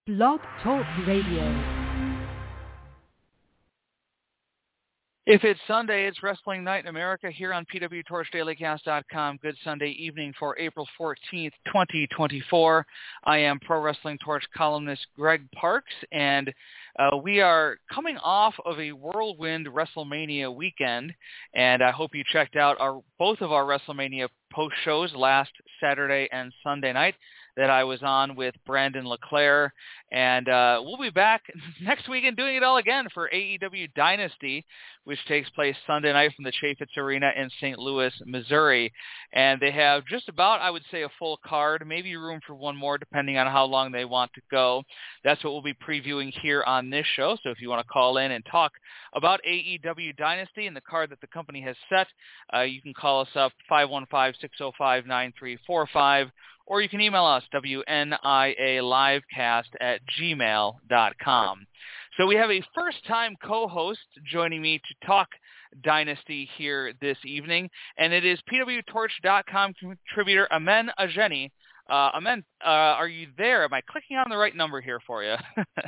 Blog Talk Radio. If it's Sunday, it's Wrestling Night in America here on PWTorchDailyCast.com. Good Sunday evening for April 14th, 2024. I am Pro Wrestling Torch columnist Greg Parks, and we are coming off of a whirlwind WrestleMania weekend, and I hope you checked out both of our WrestleMania post shows last Saturday and Sunday night that I was on with Brandon LeClaire, and we'll be back next weekend doing it all again for AEW Dynasty, which takes place Sunday night from the Chaifetz Arena in St. Louis, Missouri. And they have just about, I would say, a full card, maybe room for one more depending on how long they want to go. That's what we'll be previewing here on this show. So if you want to call in and talk about AEW Dynasty and the card that the company has set, you can call us up 515-605-9345, or you can email us, wnialivecast@gmail.com. So we have a first-time co-host joining me to talk Dynasty here this evening, and it is PWTorch.com contributor Amen Ajeni. Amen, are you there? Am I clicking on the right number here for you?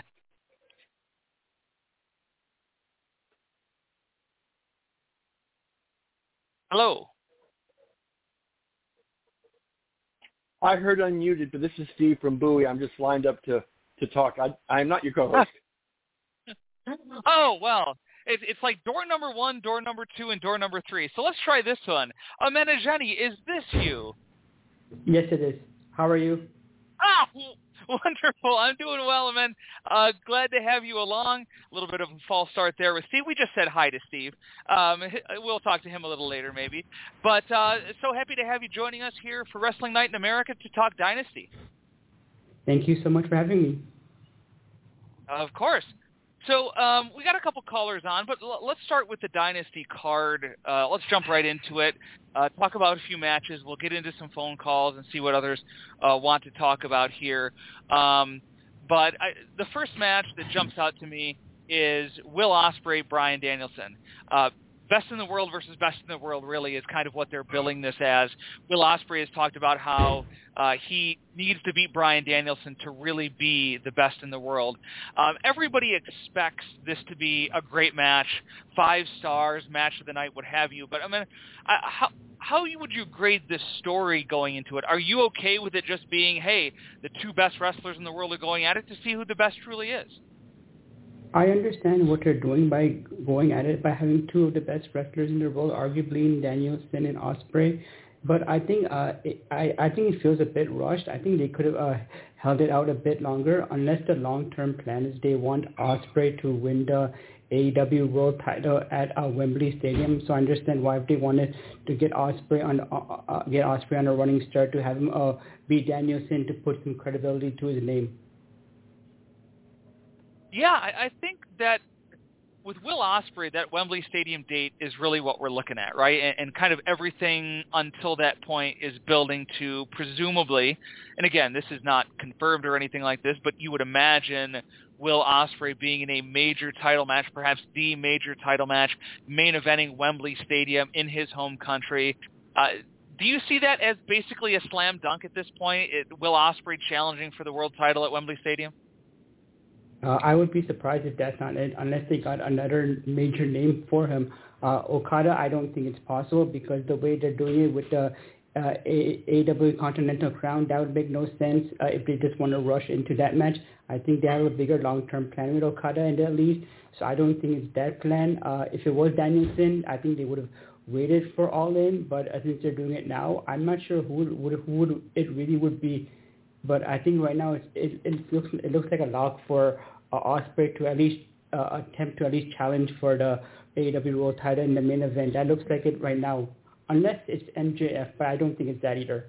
Hello. I heard unmuted, but this is Steve from Bowie. I'm just lined up to talk. I'm not your co-host. Oh, well, it's like door number 1, door number 2, and door number 3. So let's try this one. Amanda Jenny, is this you? Yes, it is. How are you? Ah, wonderful. I'm doing well, Amen. Glad to have you along. A little bit of a false start there with Steve. We just said hi to Steve. We'll talk to him a little later maybe. But so happy to have you joining us here for Wrestling Night in America to talk Dynasty. Thank you so much for having me. Of course. So we got a couple callers on, but let's start with the Dynasty card. Let's jump right into it. Talk about a few matches. We'll get into some phone calls and see what others want to talk about here. But the first match that jumps out to me is Will Ospreay, Bryan Danielson. Best in the world versus best in the world really is kind of what they're billing this as. Will Ospreay has talked about how he needs to beat Bryan Danielson to really be the best in the world. Everybody expects this to be a great match, 5 stars, match of the night, what have you. But I mean, how would you grade this story going into it? Are you okay with it just being, hey, the 2 best wrestlers in the world are going at it to see who the best truly is? I understand what you're doing by going at it by having 2 of the best wrestlers in the world, arguably Danielson and Ospreay. But I think I think it feels a bit rushed. I think they could have held it out a bit longer, unless the long-term plan is they want Ospreay to win the AEW World Title at Wembley Stadium. So I understand why if they wanted to get Ospreay on a running start, to have him beat Danielson to put some credibility to his name. Yeah, I think that with Will Ospreay, that Wembley Stadium date is really what we're looking at, right? And kind of everything until that point is building to presumably, and again, this is not confirmed or anything like this, but you would imagine Will Ospreay being in a major title match, perhaps the major title match, main eventing Wembley Stadium in his home country. Do you see that as basically a slam dunk at this point? Will Ospreay challenging for the world title at Wembley Stadium? I would be surprised if that's not it, unless they got another major name for him. Okada, I don't think it's possible because the way they're doing it with the AEW Continental Crown, that would make no sense if they just want to rush into that match. I think they have a bigger long-term plan with Okada and at least, so I don't think it's that plan. If it was Danielson, I think they would have waited for All In, but since they're doing it now, I'm not sure who it really would be. But I think right now it looks like a lock for Ospreay to at least attempt to at least challenge for the AEW World Title in the main event. That looks like it right now, unless it's MJF, but I don't think it's that either.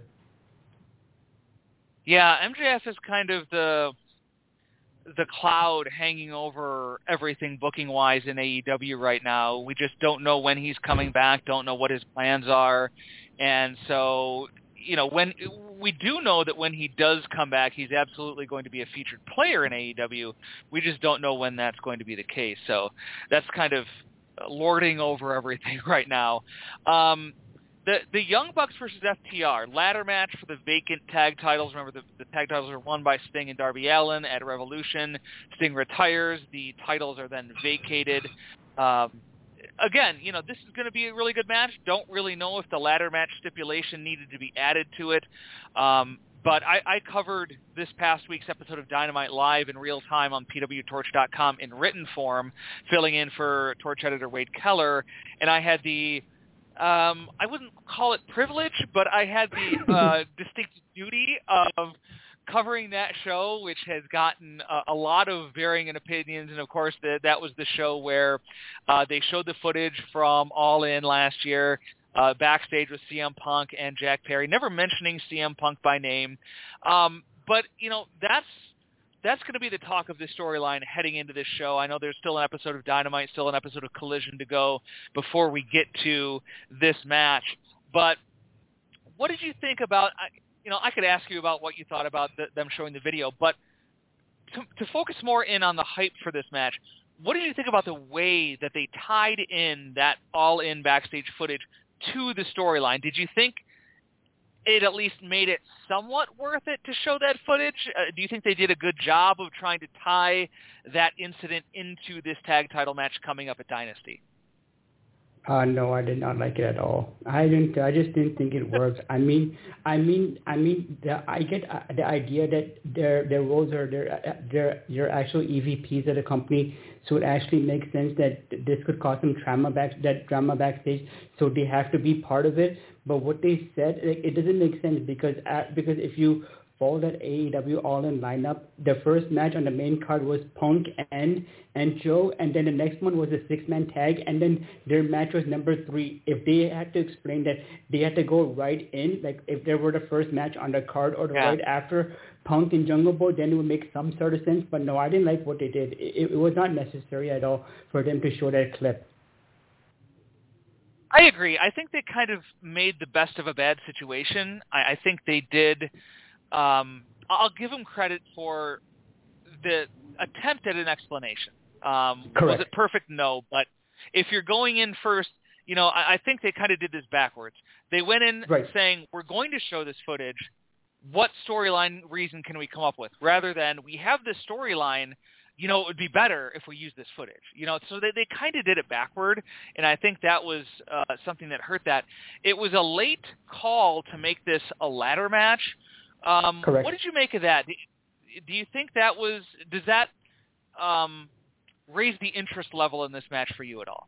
Yeah, MJF is kind of the cloud hanging over everything booking-wise in AEW right now. We just don't know when he's coming back, don't know what his plans are, and so when we do know that when he does come back, he's absolutely going to be a featured player in AEW. We just don't know when that's going to be the case. So that's kind of lording over everything right now. The Young Bucks versus FTR, ladder match for the vacant tag titles. Remember, the tag titles are won by Sting and Darby Allin at Revolution. Sting retires. The titles are then vacated. Again, this is going to be a really good match. Don't really know if the ladder match stipulation needed to be added to it. But I covered this past week's episode of Dynamite live in real time on pwtorch.com in written form, filling in for Torch editor Wade Keller, and I had the I wouldn't call it privilege, but I had the distinct duty of covering that show, which has gotten a lot of varying opinions. And, of course, that was the show where they showed the footage from All In last year, backstage with CM Punk and Jack Perry, never mentioning CM Punk by name. But, that's going to be the talk of this storyline heading into this show. I know there's still an episode of Dynamite, still an episode of Collision to go before we get to this match. But what did you think about, I could ask you about what you thought about them showing the video, but to focus more in on the hype for this match, what did you think about the way that they tied in that all-in backstage footage to the storyline? Did you think it at least made it somewhat worth it to show that footage? Do you think they did a good job of trying to tie that incident into this tag title match coming up at Dynasty? No, I did not like it at all. I just didn't think it worked. I get the idea that their roles are their actual EVPs of the company, so it actually makes sense that this could cause some drama backstage. So they have to be part of it. But what they said, it doesn't make sense because if you follow that AEW All-In lineup, the first match on the main card was Punk and Joe, and then the next one was a 6-man tag, and then their match was number 3. If they had to explain that they had to go right in, like if they were the first match on the card or right after Punk and Jungle Boy, then it would make some sort of sense. But no, I didn't like what they did. It was not necessary at all for them to show that clip. I agree. I think they kind of made the best of a bad situation. I think they did. I'll give them credit for the attempt at an explanation. Correct. Was it perfect? No. But if you're going in first, I think they kind of did this backwards. They went in saying, we're going to show this footage. What storyline reason can we come up with? Rather than, we have this storyline, it would be better if we use this footage. So they kind of did it backward, and I think that was something that hurt that. It was a late call to make this a ladder match. Correct. What did you make of that? Do you think does that raise the interest level in this match for you at all?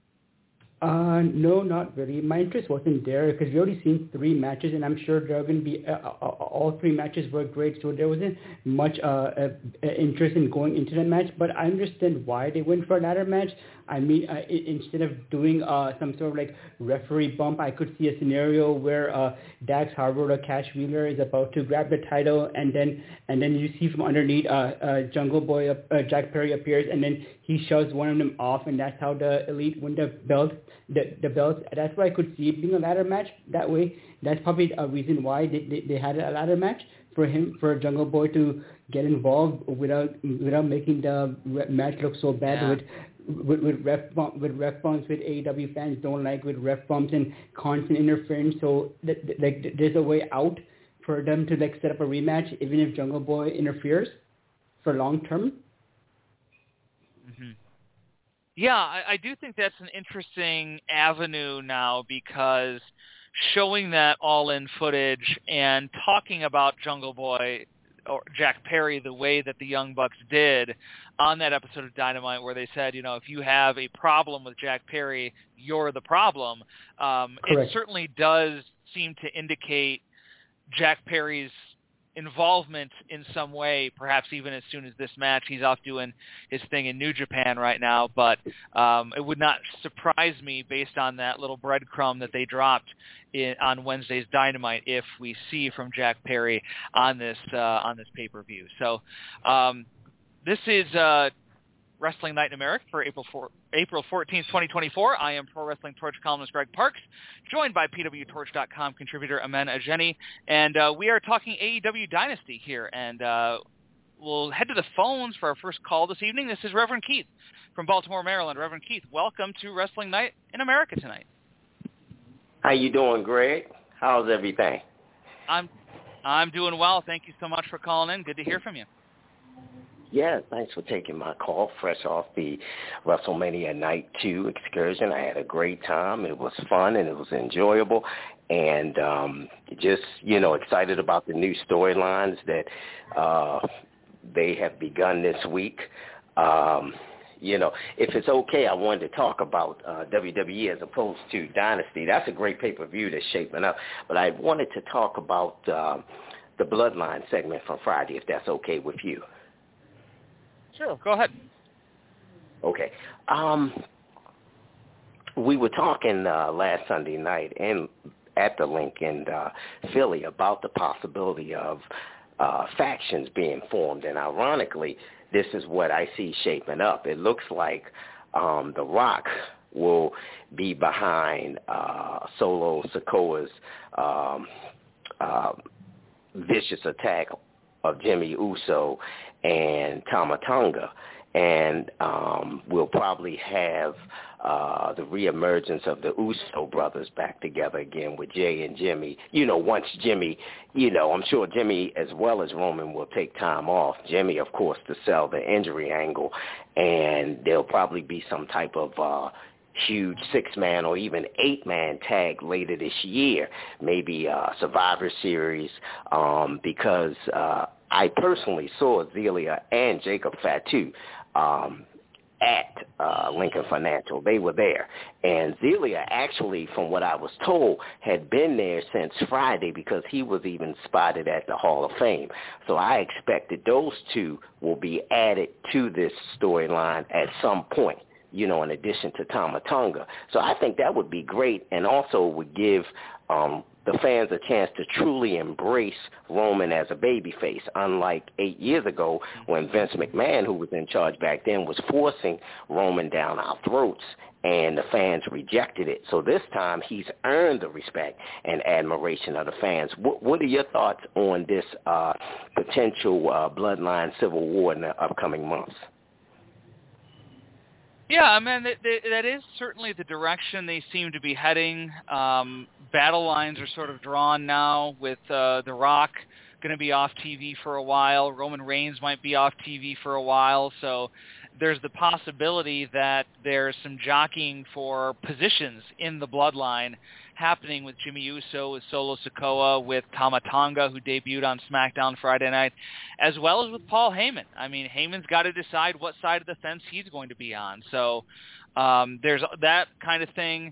No, not really. My interest wasn't there because we already seen 3 matches, and I'm sure there are going to be all 3 matches were great, so there wasn't much interest in going into the match. But I understand why they went for a ladder match. I mean, instead of doing some sort of like referee bump, I could see a scenario where Dax Harwood or Cash Wheeler is about to grab the title, and then you see from underneath Jungle Boy, Jack Perry appears, and then he shoves one of them off, and that's how the Elite win the belt. The belts. That's why I could see it being a ladder match that way. That's probably a reason why they had a ladder match for Jungle Boy to get involved without making the match look so bad with ref bumps with AEW fans don't like, with ref bumps and constant interference. So there's a way out for them to set up a rematch even if Jungle Boy interferes for long term. Mm-hmm. Yeah, I do think that's an interesting avenue now, because showing that all-in footage and talking about Jungle Boy or Jack Perry the way that the Young Bucks did on that episode of Dynamite, where they said, if you have a problem with Jack Perry, you're the problem. It certainly does seem to indicate Jack Perry's involvement in some way, perhaps even as soon as this match. He's off doing his thing in New Japan right now, but it would not surprise me, based on that little breadcrumb that they dropped on Wednesday's Dynamite, if we see from Jack Perry on this pay-per-view. So this is Wrestling Night in America for April 14th, 2024. I am Pro Wrestling Torch columnist Greg Parks, joined by PWTorch.com contributor Amen Ajeni, and we are talking AEW Dynasty here, and we'll head to the phones for our first call this evening. This is Reverend Keith from Baltimore, Maryland. Reverend Keith, welcome to Wrestling Night in America tonight. How you doing, Greg? How's everything? I'm doing well. Thank you so much for calling in. Good to hear from you. Yeah, thanks for taking my call. Fresh off the WrestleMania Night 2 excursion. I had a great time. It was fun and it was enjoyable. And just, excited about the new storylines that they have begun this week. If it's okay, I wanted to talk about WWE as opposed to Dynasty. That's a great pay-per-view that's shaping up. But I wanted to talk about the Bloodline segment from Friday, if that's okay with you. Sure, go ahead. Okay. We were talking last Sunday night at the Link in Philly about the possibility of factions being formed. And ironically, this is what I see shaping up. It looks like The Rock will be behind Solo Sikoa's vicious attack of Jimmy Uso and Tama Tonga. And we'll probably have the reemergence of the Uso brothers back together again with Jay and Jimmy. Once Jimmy, I'm sure Jimmy as well as Roman will take time off. Jimmy, of course, to sell the injury angle. And there'll probably be some type of huge 6-man or even 8-man tag later this year, maybe Survivor Series, because I personally saw Zelia and Jacob Fatu at Lincoln Financial. They were there. And Zelia actually, from what I was told, had been there since Friday because he was even spotted at the Hall of Fame. So I expected those two will be added to this storyline at some point, in addition to Tama Tonga. So I think that would be great, and also would give the fans a chance to truly embrace Roman as a babyface, unlike 8 years ago when Vince McMahon, who was in charge back then, was forcing Roman down our throats, and the fans rejected it. So this time he's earned the respect and admiration of the fans. What are your thoughts on this potential bloodline civil war in the upcoming months? Yeah, I mean, that is certainly the direction they seem to be heading. Battle lines are sort of drawn now with The Rock going to be off TV for a while. Roman Reigns might be off TV for a while. So there's the possibility that there's some jockeying for positions in the bloodline happening with Jimmy Uso, with Solo Sikoa, with Tama Tonga, who debuted on SmackDown Friday night, as well as with Paul Heyman. I mean, Heyman's got to decide what side of the fence he's going to be on. So there's that kind of thing.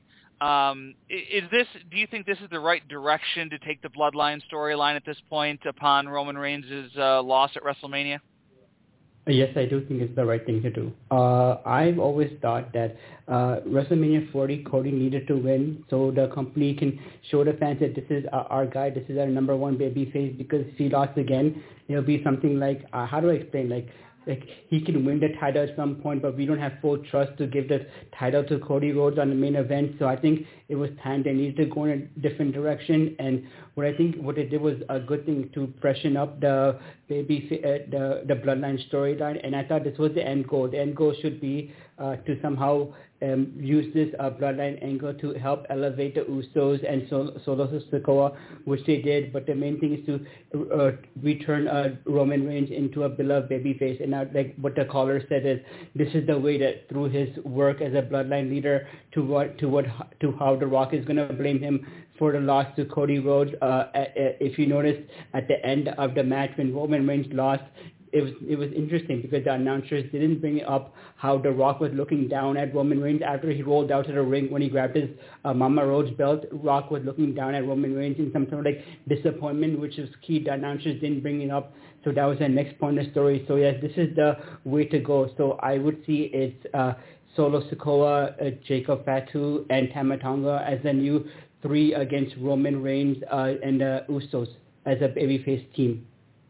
Do you think this is the right direction to take the bloodline storyline at this point upon Roman Reigns' loss at WrestleMania? Yes, I do think it's the right thing to do. I've always thought that WrestleMania 40, Cody needed to win so the company can show the fans that this is our guy, this is our number one babyface, because if he lost again, it'll be something like, how do I explain, like he can win the title at some point, but we don't have full trust to give the title to Cody Rhodes on the main event. So I think it was time they needed to go in a different direction. And what they did was a good thing to freshen up the the bloodline storyline. And I thought this was the end goal. The end goal should be to somehow use this bloodline angle to help elevate the Usos and Solo Sikoa, which they did. But the main thing is to return Roman Reigns into a beloved babyface. And now, like what the caller said, is this is the way that through his work as a bloodline leader to how The Rock is going to blame him for the loss to Cody Rhodes. If you noticed at the end of the match when Roman Reigns lost, it was interesting because the announcers didn't bring up how The Rock was looking down at Roman Reigns after he rolled out to the ring when he grabbed his Mama Rhodes belt. Rock was looking down at Roman Reigns in some sort of like disappointment, which is key. The announcers didn't bring it up, so that was the next point of the story. So yes, this is the way to go. So I would see it's Solo Sikoa, Jacob Fatu, and Tama Tonga as the new 3 against Roman Reigns and the Usos as a babyface team.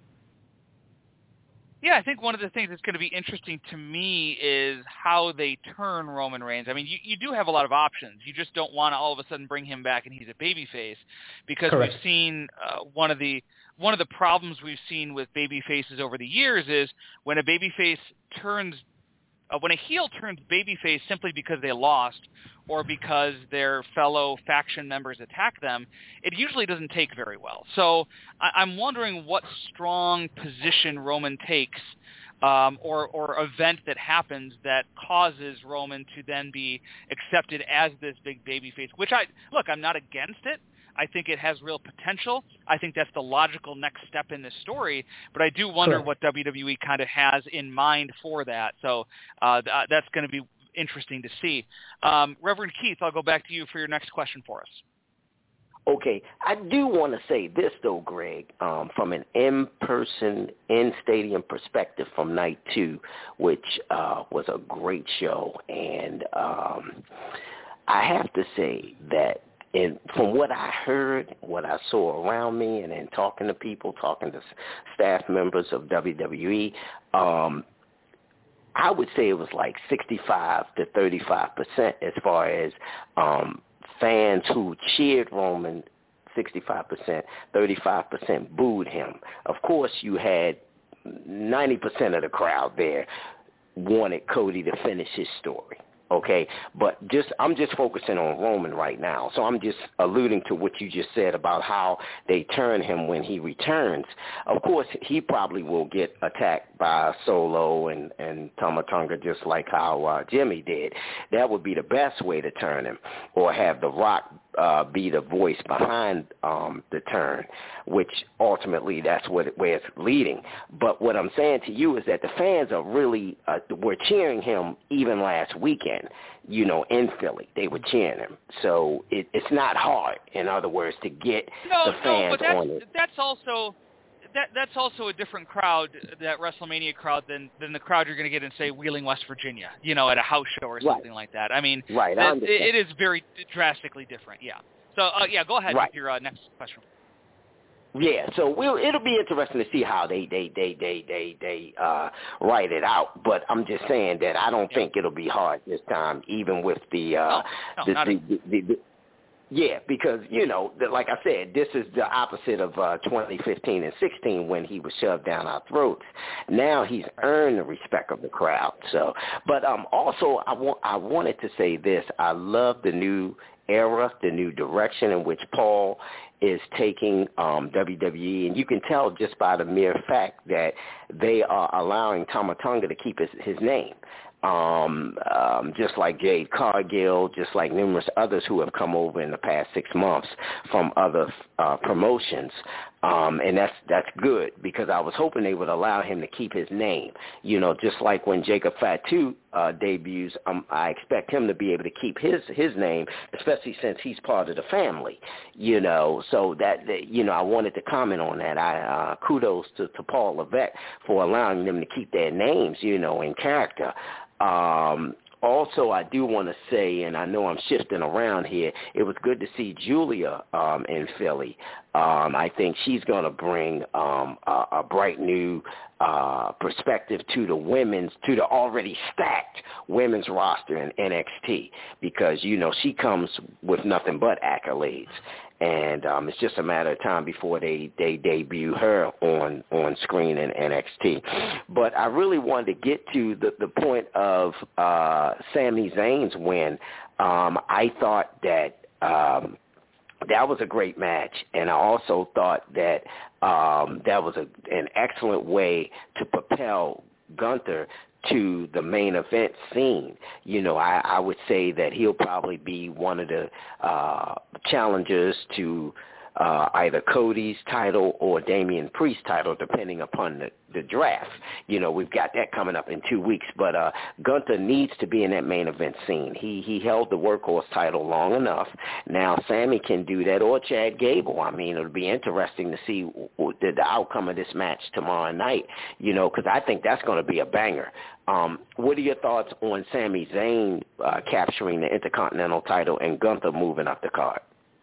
Yeah, I think one of the things that's going to be interesting to me is how they turn Roman Reigns. I mean, you do have a lot of options. You just don't want to all of a sudden bring him back and he's a babyface, because Correct. We've seen one of the problems we've seen with babyfaces over the years is when a babyface turns when a heel turns babyface simply because they lost or because their fellow faction members attack them, it usually doesn't take very well. So I'm wondering what strong position Roman takes or event that happens that causes Roman to then be accepted as this big babyface, which I'm not against it. I think it has real potential. I think that's the logical next step in this story, but I do wonder what WWE kind of has in mind for that. So that's going to be interesting to see. Reverend Keith, I'll go back to you for your next question for us. Okay, I do want to say this, though, Greg, from an in-person, in-stadium perspective from night 2, which was a great show. And I have to say that from what I heard, what I saw around me, and then talking to people, talking to staff members of WWE, I would say it was like 65 to 35% as far as fans who cheered Roman, 65%, 35% booed him. Of course, you had 90% of the crowd there wanted Cody to finish his story. Okay, but I'm just focusing on Roman right now. So I'm just alluding to what you just said about how they turn him when he returns. Of course, he probably will get attacked by Solo and Tama Tonga just like how Jimmy did. That would be the best way to turn him, or have The Rock be the voice behind the turn, which ultimately that's where it's leading. But what I'm saying to you is that the fans are really were cheering him even last weekend. In Philly, they were cheering him. So it's not hard, in other words, to get the fans on it. That's also a different crowd, that WrestleMania crowd, than the crowd you're going to get in, say, Wheeling, West Virginia, at a house show or something like that. I mean, it is very drastically different, yeah. So, go ahead with your next question. Yeah, so it'll be interesting to see how they write it out. But I'm just saying that I don't think it'll be hard this time, even with because, like I said, this is the opposite of 2015 and 16 when he was shoved down our throats. Now he's earned the respect of the crowd. So, but also I wanted to say this. I love the new era, the new direction in which Paul is taking WWE, and you can tell just by the mere fact that they are allowing Tama Tonga to keep his name. Just like Jade Cargill, just like numerous others who have come over in the past 6 months from other promotions. And that's good, because I was hoping they would allow him to keep his name. Just like when Jacob Fatu debuts, I expect him to be able to keep his name, especially since he's part of the family. So that I wanted to comment on that. Kudos to Paul Levesque for allowing them to keep their names, in character. Also, I do want to say, and I know I'm shifting around here, it was good to see Julia in Philly. I think she's going to bring a bright new perspective to the already stacked women's roster in NXT, because, she comes with nothing but accolades. And it's just a matter of time before they debut her on screen in NXT. But I really wanted to get to the point of Sami Zayn's win. I thought that that was a great match, and I also thought that that was an excellent way to propel Gunther to the main event scene. I would say that he'll probably be one of the challengers to either Cody's title or Damian Priest's title, depending upon the draft. We've got that coming up in 2 weeks, but Gunther needs to be in that main event scene. He held the workhorse title long enough. Now Sami can do that, or Chad Gable. I mean, it'll be interesting to see the outcome of this match tomorrow night, because I think that's going to be a banger. What are your thoughts on Sami Zayn capturing the Intercontinental title and Gunther moving up the card?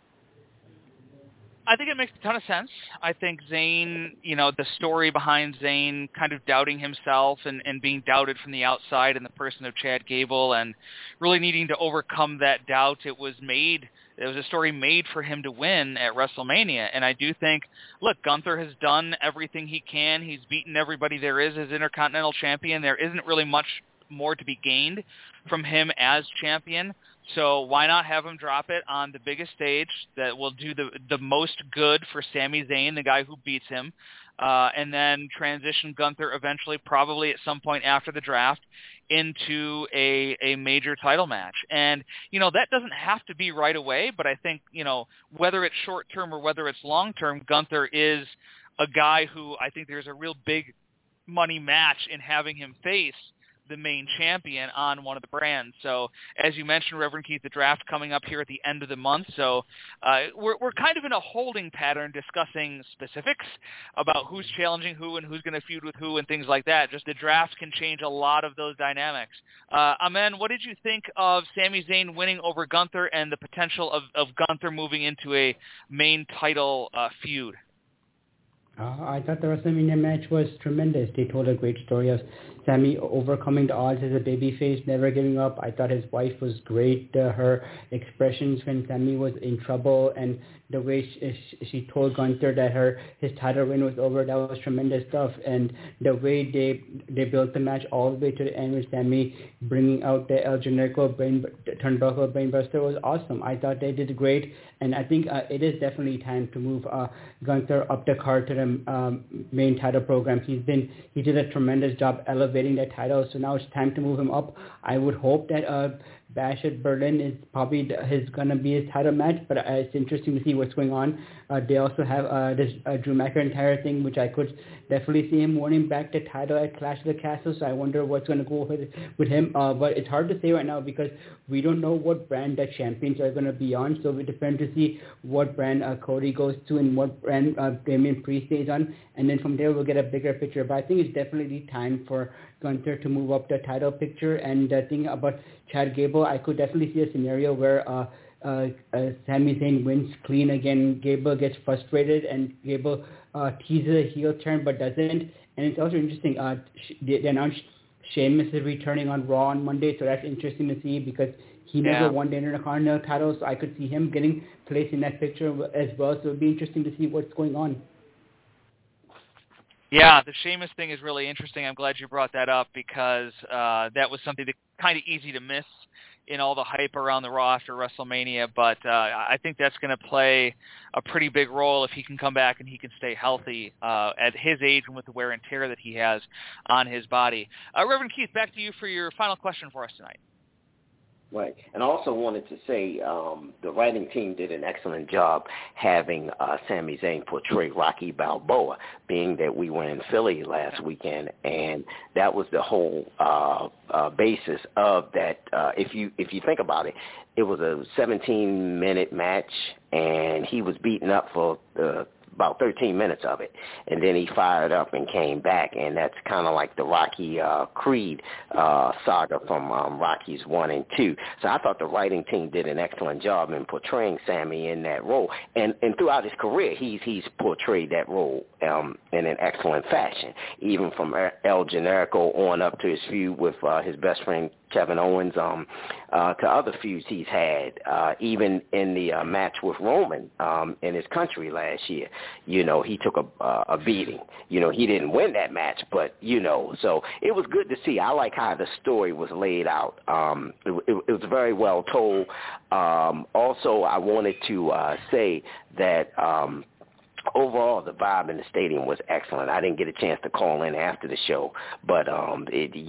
I think it makes a ton of sense. I think Zayn, the story behind Zayn kind of doubting himself and being doubted from the outside in the person of Chad Gable, and really needing to overcome that doubt, it was a story made for him to win at WrestleMania. And I do think, look, Gunther has done everything he can. He's beaten everybody there is as Intercontinental Champion. There isn't really much more to be gained from him as champion. So why not have him drop it on the biggest stage that will do the most good for Sami Zayn, the guy who beats him, and then transition Gunther eventually, probably at some point after the draft, into a major title match. And, that doesn't have to be right away, but I think, whether it's short-term or whether it's long-term, Gunther is a guy who I think there's a real big money match in having him face the main champion on one of the brands. So as you mentioned, Reverend Keith, the draft coming up here at the end of the month. So we're kind of in a holding pattern discussing specifics about who's challenging who and who's going to feud with who and things like that. Just the draft can change a lot of those dynamics. Amen, what did you think of Sami Zayn winning over Gunther and the potential of Gunther moving into a main title feud? I thought the WrestleMania match was tremendous. They told a great story of Sami overcoming the odds as a babyface, never giving up. I thought his wife was great. Her expressions when Sami was in trouble and the way she told Gunther that his title reign was over, that was tremendous stuff. And the way they built the match all the way to the end with Sami bringing out the El Generico turnbuckle brainbuster was awesome. I thought they did great. And I think it is definitely time to move Gunther up the card to the main title program. He did a tremendous job elevating that title, so now it's time to move him up. I would hope that Bash at Berlin is probably going to be his title match, but it's interesting to see what's going on. They also have this Drew McIntyre thing, which I could definitely see him winning back the title at Clash of the Castle, so I wonder what's going to go with him. But it's hard to say right now because we don't know what brand the champions are going to be on, so we depend to see what brand Cody goes to and what brand Damian Priest stays on, and then from there we'll get a bigger picture. But I think it's definitely time for Gunther to move up the title picture. And the thing about Chad Gable, I could definitely see a scenario where Sami Zayn wins clean again. Gable gets frustrated and Gable teases a heel turn but doesn't. And it's also interesting, they announced Sheamus is returning on Raw on Monday, so that's interesting to see because he never won the Intercontinental title, so I could see him getting placed in that picture as well. So it would be interesting to see what's going on. Yeah, the Sheamus thing is really interesting. I'm glad you brought that up because that was something that kind of easy to miss in all the hype around the Raw after WrestleMania. But I think that's going to play a pretty big role if he can come back and he can stay healthy at his age and with the wear and tear that he has on his body. Reverend Keith, back to you for your final question for us tonight. Right. And I also wanted to say the writing team did an excellent job having Sami Zayn portray Rocky Balboa, being that we were in Philly last weekend, and that was the whole basis of that. If you think about it, it was a 17-minute match, and he was beaten up for about 13 minutes of it, and then he fired up and came back, and that's kind of like the Rocky Creed saga from Rockies 1 and 2. So I thought the writing team did an excellent job in portraying Sami in that role, and throughout his career, he's portrayed that role in an excellent fashion, even from El Generico on up to his feud with his best friend Kevin Owens, to other feuds he's had, even in the match with Roman in his country last year. He took a beating. He didn't win that match, but, so it was good to see. I like how the story was laid out. It was very well told. Also, I wanted to say that overall, the vibe in the stadium was excellent. I didn't get a chance to call in after the show, but I'm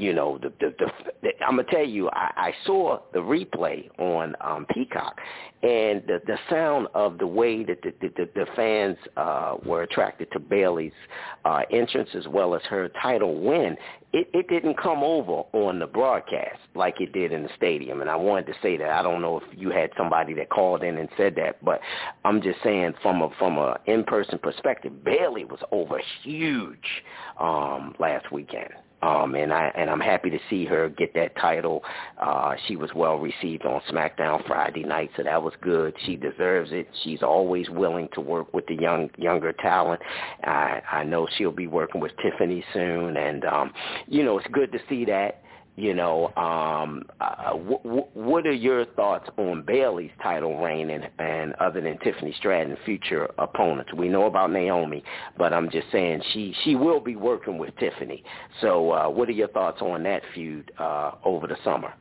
gonna tell you, I saw the replay on Peacock, and the sound of the way that the fans were attracted to Bayley's entrance as well as her title win. It didn't come over on the broadcast like it did in the stadium, and I wanted to say that. I don't know if you had somebody that called in and said that, but I'm just saying from a in-person perspective, Bayley was over huge last weekend. And I'm happy to see her get that title. She was well received on SmackDown Friday night, so that was good. She deserves it. She's always willing to work with the younger talent. I know she'll be working with Tiffany soon, and it's good to see that. What are your thoughts on Bayley's title reign and other than Tiffany Stratton, future opponents? We know about Naomi, but I'm just saying she will be working with Tiffany. So what are your thoughts on that feud over the summer?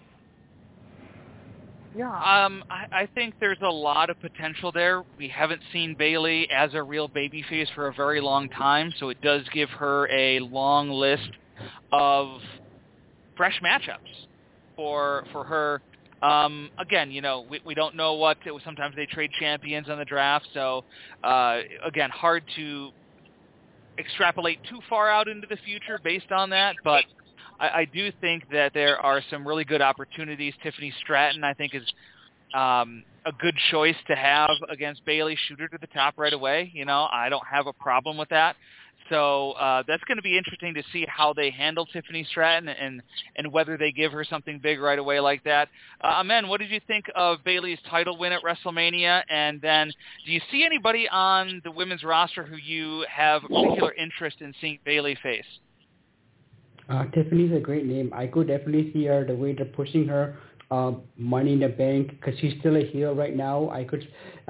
Yeah, I think there's a lot of potential there. We haven't seen Bayley as a real babyface for a very long time, so it does give her a long list of fresh matchups for her. Again, we don't know what. Sometimes they trade champions on the draft, so again, hard to extrapolate too far out into the future based on that, but I do think that there are some really good opportunities. Tiffany Stratton, I think, is a good choice to have against Bayley. Shoot her to the top right away. I don't have a problem with that. So that's going to be interesting to see how they handle Tiffany Stratton and whether they give her something big right away like that. Amen, what did you think of Bayley's title win at WrestleMania? And then do you see anybody on the women's roster who you have a particular interest in seeing Bayley face? Tiffany's a great name. I could definitely see her the way they're pushing her Money in the Bank, because she's still a heel right now. I could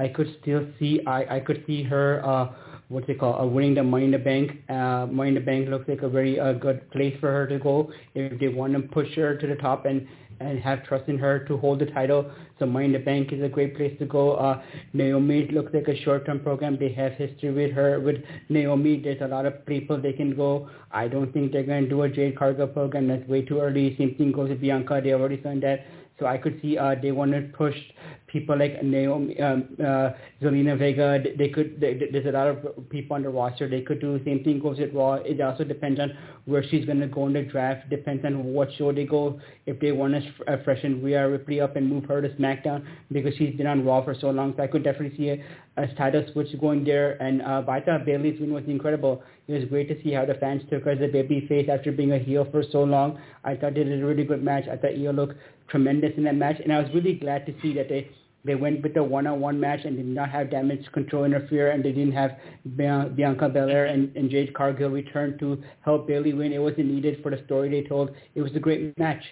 see her winning the Money in the Bank. Money in the Bank looks like a very good place for her to go if they want to push her to the top and have trust in her to hold the title. So Money in the Bank is a great place to go. Naomi looks like a short-term program. They have history with her. With Naomi, there's a lot of people they can go. I don't think they're going to do a Jade Cargill program. That's way too early. Same thing goes with Bianca. They already done that. So I could see they want to push people like Naomi, Zelina Vega. There's a lot of people on the roster they could do. Same thing goes with Raw. It also depends on where she's going to go in the draft. Depends on what show they go. If they want to freshen Rhea Ripley up and move her to SmackDown because she's been on Raw for so long. So I could definitely see a title switch going there. And I thought Bayley's win was incredible. It was great to see how the fans took her as a baby face after being a heel for so long. I thought they did a really good match. I thought Io looked tremendous in that match, and I was really glad to see that they went with the one-on-one match and did not have damage control interfere, and they didn't have Bianca Belair and Jade Cargill return to help Bayley win. It wasn't needed for the story they told. It was a great match.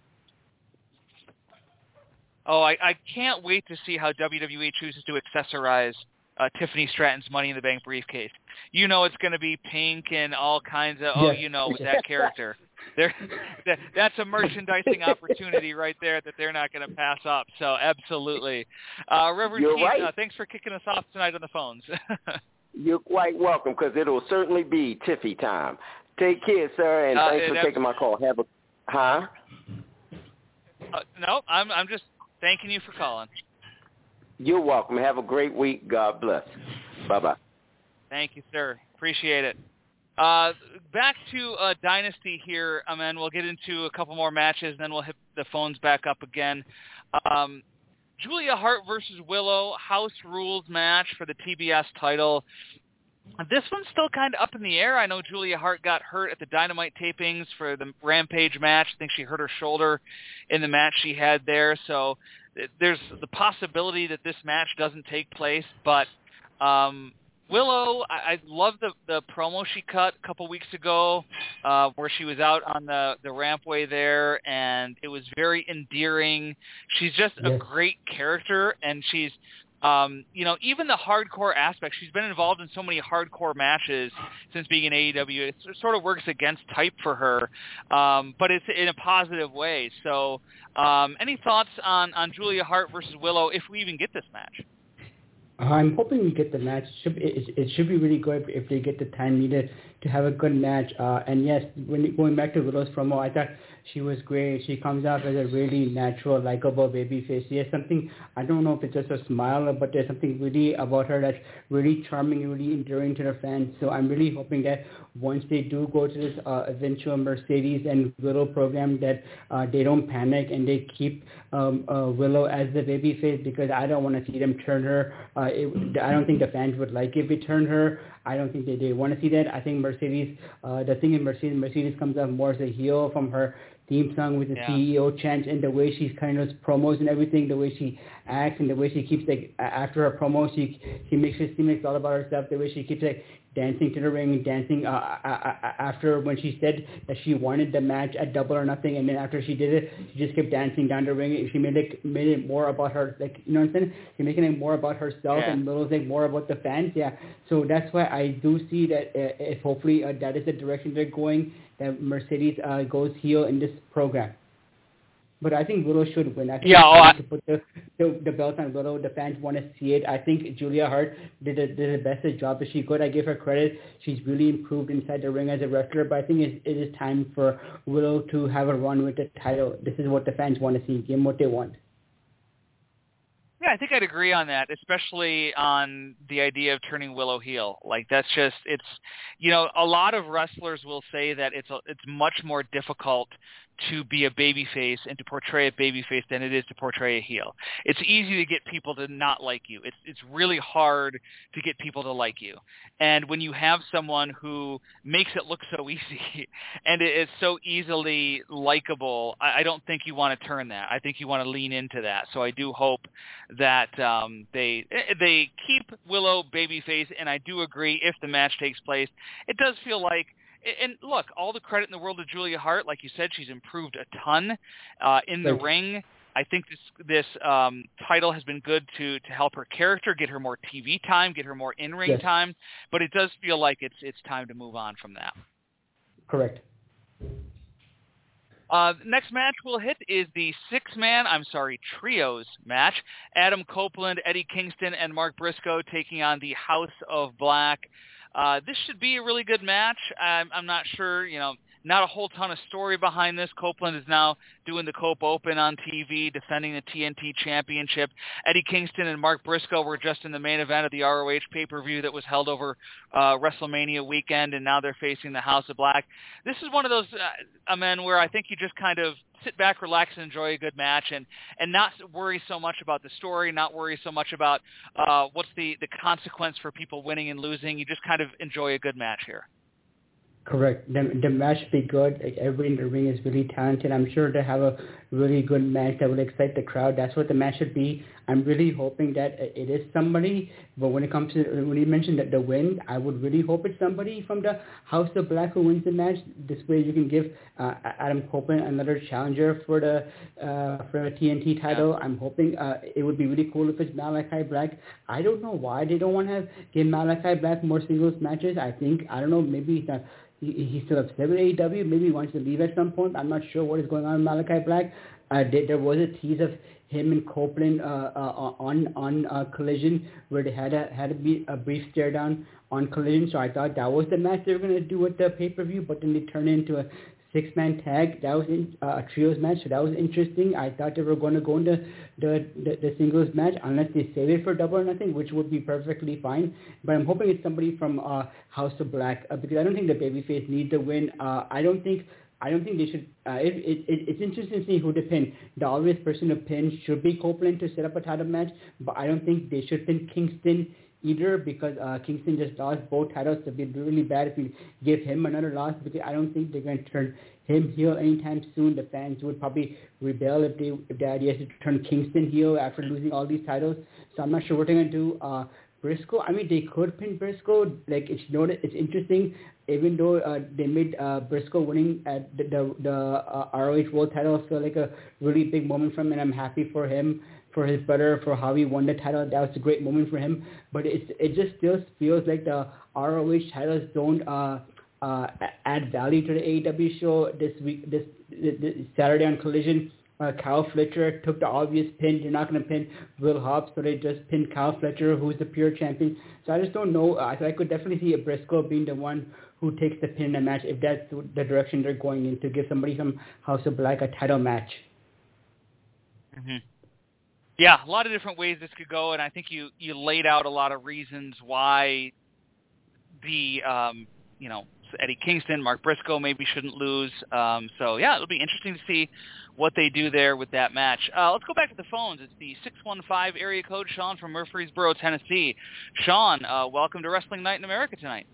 Oh, I can't wait to see how WWE chooses to accessorize Tiffany Stratton's Money in the Bank briefcase. It's going to be pink and all kinds of, with that character. That's a merchandising opportunity right there that they're not going to pass up. So absolutely. Reverend You're Keith, right. Thanks for kicking us off tonight on the phones. You're quite welcome, because it'll certainly be Tiffy time. Take care, sir, and thanks for taking my call. No, I'm just thanking you for calling. You're welcome. Have a great week. God bless. Bye-bye. Thank you, sir. Appreciate it. Back to Dynasty here, and we'll get into a couple more matches, and then we'll hit the phones back up again. Julia Hart versus Willow, House Rules match for the TBS title. This one's still kind of up in the air. I know Julia Hart got hurt at the Dynamite tapings for the Rampage match. I think she hurt her shoulder in the match she had there, so there's the possibility that this match doesn't take place, but Willow, I love the promo she cut a couple weeks ago where she was out on the rampway there, and it was very endearing. She's just a great character, and she's, even the hardcore aspect. She's been involved in so many hardcore matches since being in AEW. It sort of works against type for her, but it's in a positive way. So any thoughts on Julia Hart versus Willow if we even get this match? I'm hoping we get the match. It should be really good if they get the time needed to have a good match. And yes, going back to Willow's promo, I thought she was great. She comes out as a really natural, likable babyface. She has something, I don't know if it's just a smile, but there's something really about her that's really charming and really endearing to the fans. So I'm really hoping that once they do go to this eventual Mercedes and Willow program, that they don't panic and they keep Willow as the babyface, because I don't want to see them turn her. I don't think the fans would like if they turn her. I don't think they want to see that. I think Mercedes, the thing in Mercedes comes out more as a heel from her theme song with the CEO chant, and the way she kind of promos and everything, the way she acts and the way she keeps, after her promo, she makes it seem like it's all about herself, the way she keeps dancing to the ring, dancing after when she said that she wanted the match at Double or Nothing, and then after she did it, she just kept dancing down the ring. She made it more about her, like, you know what I'm saying? She's making it more about herself, and Willow's like more about the fans. Yeah, so that's why I do see that if hopefully that is the direction they're going, that Mercedes goes heel in this program. But I think Willow should win. I think to put the belt on Willow. The fans want to see it. I think Julia Hart did the best job that she could. I give her credit. She's really improved inside the ring as a wrestler. But I think it is time for Willow to have a run with the title. This is what the fans want to see. Give them what they want. Yeah, I think I'd agree on that, especially on the idea of turning Willow heel. Like, that's just, it's, you know, a lot of wrestlers will say that it's much more difficult to be a babyface and to portray a babyface than it is to portray a heel. It's easy to get people to not like you. It's really hard to get people to like you. And when you have someone who makes it look so easy and it is so easily likable, I don't think you want to turn that. I think you want to lean into that. So I do hope that they keep Willow babyface, and I do agree if the match takes place, it does feel like, and look, all the credit in the world to Julia Hart. Like you said, she's improved a ton in the ring. I think this title has been good to help her character, get her more TV time, get her more in-ring time. But it does feel like it's time to move on from that. Correct. Next match we'll hit is the trios match. Adam Copeland, Eddie Kingston, and Mark Briscoe taking on the House of Black. This should be a really good match. I'm not sure, not a whole ton of story behind this. Copeland is now doing the Cope Open on TV, defending the TNT Championship. Eddie Kingston and Mark Briscoe were just in the main event of the ROH pay-per-view that was held over WrestleMania weekend, and now they're facing the House of Black. This is one of those men where I think you just kind of sit back, relax, and enjoy a good match, and not worry so much about the story, not worry so much about what's the consequence for people winning and losing. You just kind of enjoy a good match here. Correct. The match should be good. Like, everybody in the ring is really talented. I'm sure they have a really good match that will excite the crowd. That's what the match should be. I'm really hoping that it is somebody. But when you mentioned that the win, I would really hope it's somebody from the House of Black who wins the match. This way, you can give Adam Copeland another challenger for the TNT title. Yeah. I'm hoping it would be really cool if it's Malachi Black. I don't know why they don't want to give Malachi Black more singles matches. I don't know, maybe he's not. He's still upset with AEW. Maybe he wants to leave at some point. I'm not sure what is going on with Malachi Black. There was a tease of him and Copeland on Collision, where they had a brief stare down on Collision. So I thought that was the match they were going to do at the pay-per-view, but then they turned it into a 6-man tag. That was a trios match, so that was interesting. I thought they were going to go into the singles match unless they save it for Double or Nothing, which would be perfectly fine. But I'm hoping it's somebody from House of Black because I don't think the babyface needs a win. I don't think they should. It's interesting to see who to pin. The obvious person to pin should be Copeland to set up a title match, but I don't think they should pin Kingston either because Kingston just lost both titles. So it would be really bad if we give him another loss because I don't think they're going to turn him heel anytime soon. The fans would probably rebel if the idea is to turn Kingston heel after losing all these titles. So I'm not sure what they're going to do. Briscoe, I mean, they could pin Briscoe. Like, it's interesting, even though they made Briscoe winning at the ROH World title feel like a really big moment for him, and I'm happy for him, for his brother, for how he won the title. That was a great moment for him. But it just still feels like the ROH titles don't add value to the AEW show this Saturday on Collision. Kyle Fletcher took the obvious pin. They're not going to pin Will Hobbs, so they just pinned Kyle Fletcher, who's the pure champion. So I just don't know. So I could definitely see a Briscoe being the one who takes the pin in the match if that's the direction they're going in, to give somebody from House of Black a title match. Mm-hmm. Yeah, a lot of different ways this could go, and I think you laid out a lot of reasons why the Eddie Kingston, Mark Briscoe maybe shouldn't lose. So yeah, it'll be interesting to see what they do there with that match. Let's go back to the phones. It's the 615 area code. Sean from Murfreesboro, Tennessee. Sean, welcome to Wrestling Night in America tonight.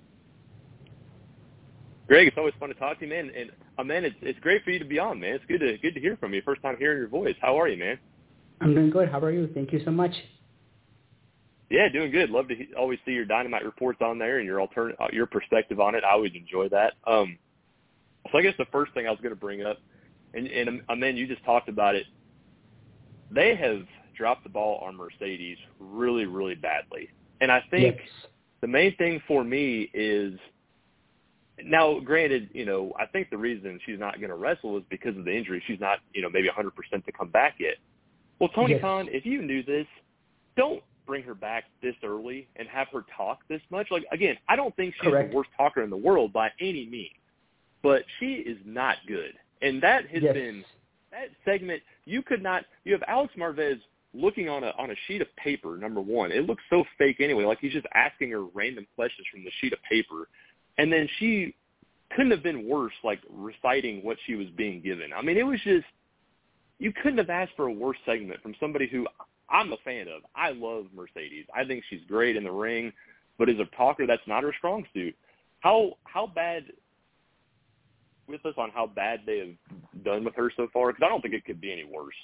Greg, it's always fun to talk to you, man. And man, it's great for you to be on, man. It's good to hear from you. First time hearing your voice. How are you, man? I'm doing good. How are you? Thank you so much. Yeah, doing good. Love to always see your Dynamite reports on there and your perspective on it. I always enjoy that. So I guess the first thing I was going to bring up, and Amen, you just talked about it. They have dropped the ball on Mercedes really, really badly. And I think the main thing for me is, now granted, I think the reason she's not going to wrestle is because of the injury. She's not, maybe 100% to come back yet. Well, Tony Khan, if you knew this, don't bring her back this early and have her talk this much. Like, again, I don't think she's the worst talker in the world by any means, but she is not good. And that has been that segment. You have Alex Marvez looking on a sheet of paper, number one. It looks so fake anyway, like he's just asking her random questions from the sheet of paper. And then she couldn't have been worse, like reciting what she was being given. I mean, it was just, you couldn't have asked for a worse segment from somebody who I'm a fan of. I love Mercedes. I think she's great in the ring, but as a talker, that's not her strong suit. How bad, with us on how bad they have done with her so far? Because I don't think it could be any worse.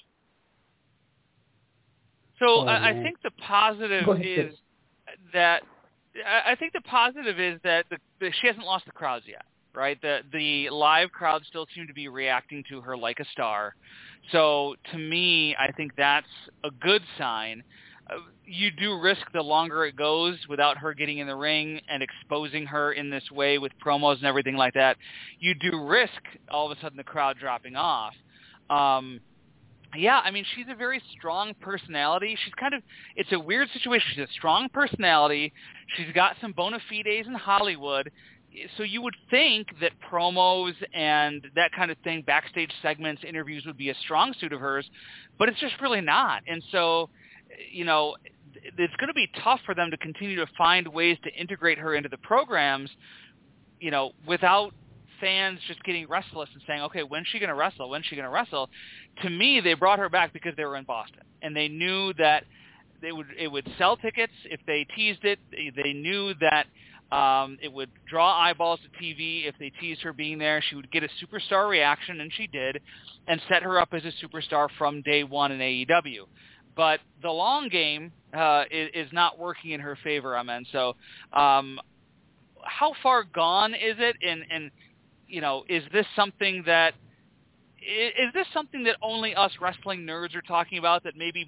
So I think the positive is that she hasn't lost the crowds yet, right? The live crowd still seem to be reacting to her like a star. So to me, I think that's a good sign. You do risk the longer it goes without her getting in the ring and exposing her in this way with promos and everything like that. You do risk all of a sudden the crowd dropping off. Yeah, I mean, she's a very strong personality. It's a weird situation. She's a strong personality. She's got some bona fides in Hollywood. So you would think that promos and that kind of thing, backstage segments, interviews would be a strong suit of hers, but it's just really not. And so, it's going to be tough for them to continue to find ways to integrate her into the programs, without fans just getting restless and saying, okay, when's she going to wrestle? When's she going to wrestle? To me, they brought her back because they were in Boston, and they knew that it would sell tickets if they teased it. They knew that it would draw eyeballs to TV if they teased her being there. She would get a superstar reaction, and she did, and set her up as a superstar from day one in AEW. But the long game is not working in her favor, Amen. So how far gone is it? And is this something that only us wrestling nerds are talking about, that maybe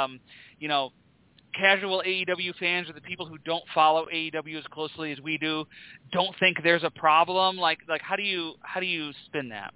casual AEW fans or the people who don't follow AEW as closely as we do don't think there's a problem? Like how do you spin that?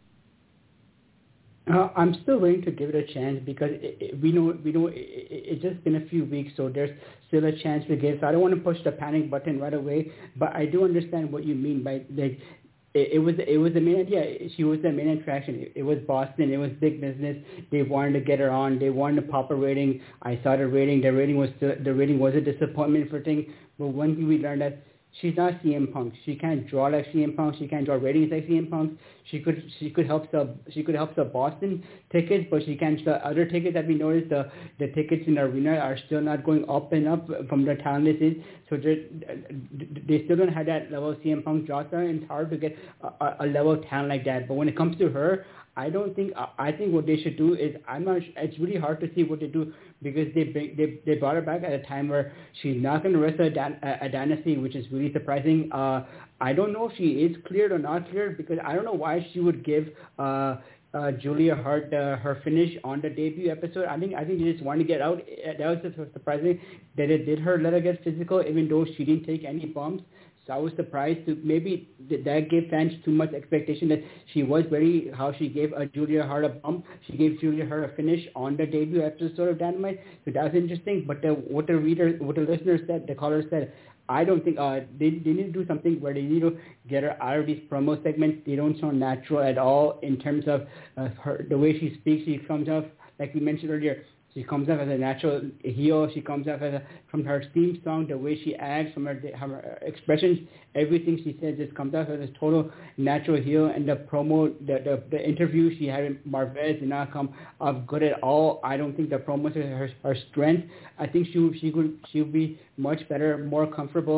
I'm still willing to give it a chance because we know it's just been a few weeks, so there's still a chance to give. So I don't want to push the panic button right away, but I do understand what you mean by like. It was the main idea. She was the main attraction. It was Boston. It was big business. They wanted to get her on. They wanted to pop a rating. I saw the rating. The rating was a disappointment for thing. But one thing we learned that she's not CM Punk. She can't draw like CM Punk. She can't draw ratings like CM Punk. She could help the Boston tickets, but she can't. The other tickets that we noticed, the tickets in the arena are still not going up and up from the talent list is. So they still don't have that level of CM Punk draw. And it's hard to get a level of talent like that. But when it comes to her, I think what they should do is it's really hard to see what they do because they brought her back at a time where she's not going to wrestle a Dynasty, which is really surprising. I don't know if she is cleared or not cleared because I don't know why she would give Julia Hart her finish on the debut episode. I think they just wanted to get out. That was surprising that they did let her get physical even though she didn't take any bumps. So I was surprised to maybe that gave fans too much expectation that she was how she gave Julia Hart a bump. She gave Julia Hart a finish on the debut episode of Dynamite. So that was interesting. But what the listener said, the caller said, I don't think they need to do something where they need to get her out of these promo segments. They don't sound natural at all in terms of the way she speaks. She comes off, like we mentioned earlier, she comes off as a natural heel. She comes off from her theme song, the way she acts, from her expressions, everything she says just comes off as a total natural heel. And the promo, the interview she had with Marvez did not come off good at all. I don't think the promo is her strength. I think she'll be much better, more comfortable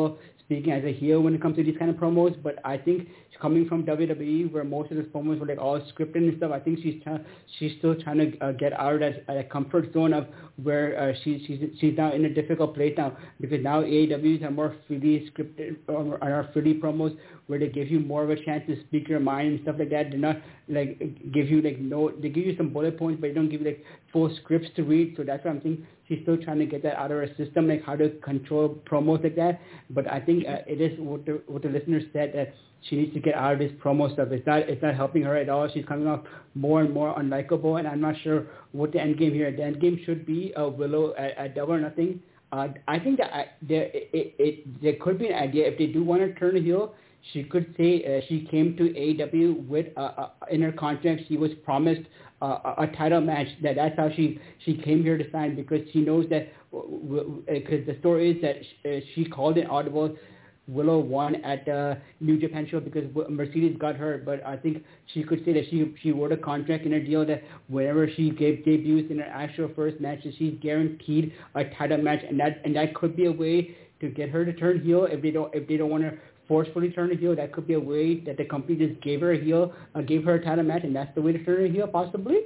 speaking as a heel when it comes to these kind of promos, but I think coming from WWE where most of the promos were like all scripted and stuff, I think she's still trying to get out of that comfort zone of where she's now in a difficult place now, because now AEWs are more freely scripted or are freely promos where they give you more of a chance to speak your mind and stuff like that. They're not like give you like they give you some bullet points, but they don't give you like full scripts to read. So that's what I'm thinking. She's still trying to get that out of her system, like how to control promos like that. But I think it is what the listener said, that she needs to get out of this promo stuff. It's not helping her at all. She's coming off more and more unlikable, and I'm not sure what the end game here. The end game should be Willow at Double or Nothing. I think that there could be an idea if they do want to turn heel. She could say she came to AEW with in her contract she was promised a title match. That's how she came here to sign, because she knows that because the story is that she called an audible. Willow won at the New Japan show because Mercedes got hurt, but I think she could say that she wrote a contract in her deal that whenever she debuts in her actual first match, that she's guaranteed a title match, and that could be a way to get her to turn heel if they don't want to forcefully turn a heel. That could be a way that the company just gave her a title match, and that's the way to turn her heel, possibly.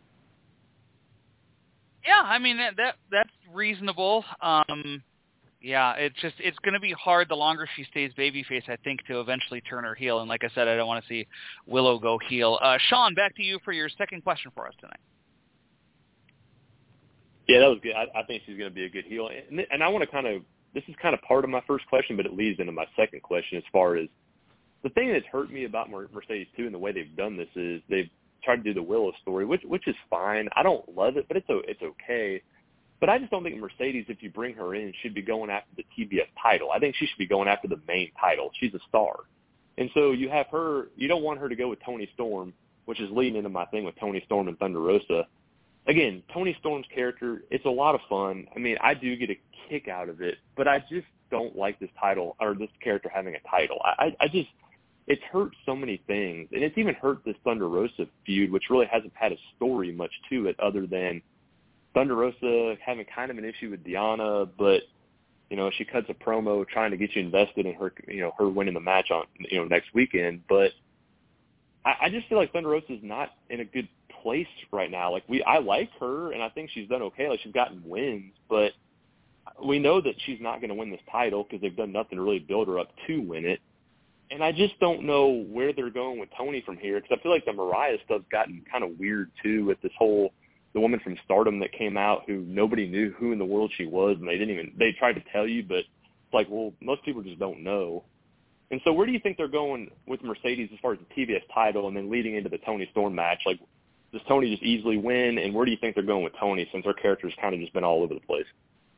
Yeah, I mean that's reasonable. Yeah, it's going to be hard the longer she stays babyface, I think, to eventually turn her heel. And like I said, I don't want to see Willow go heel. Sean, back to you for your second question for us tonight. Yeah, that was good. I think she's going to be a good heel. And I want to this is kind of part of my first question, but it leads into my second question as far as the thing that's hurt me about Mercedes, too, and the way they've done this is they've tried to do the Willow story, which is fine. I don't love it, but it's okay. But I just don't think Mercedes, if you bring her in, should be going after the TBS title. I think she should be going after the main title. She's a star. And so you have her – you don't want her to go with Toni Storm, which is leading into my thing with Toni Storm and Thunder Rosa. Again, Toni Storm's character, it's a lot of fun. I mean, I do get a kick out of it, but I just don't like this title or this character having a title. I just – it's hurt so many things. And it's even hurt this Thunder Rosa feud, which really hasn't had a story much to it other than – Thunder Rosa having kind of an issue with Diana, but, she cuts a promo trying to get you invested in her, her winning the match on, next weekend. But I just feel like Thunder Rosa is not in a good place right now. Like I like her, and I think she's done okay. Like she's gotten wins, but we know that she's not going to win this title because they've done nothing to really build her up to win it. And I just don't know where they're going with Toni from here, because I feel like the Mariah stuff's gotten kind of weird too, with this whole the woman from Stardom that came out who nobody knew who in the world she was, and they tried to tell you, but it's like, well, most people just don't know. And so where do you think they're going with Mercedes as far as the TBS title and then leading into the Toni Storm match? Like, does Toni just easily win, and where do you think they're going with Toni since her character's kind of just been all over the place?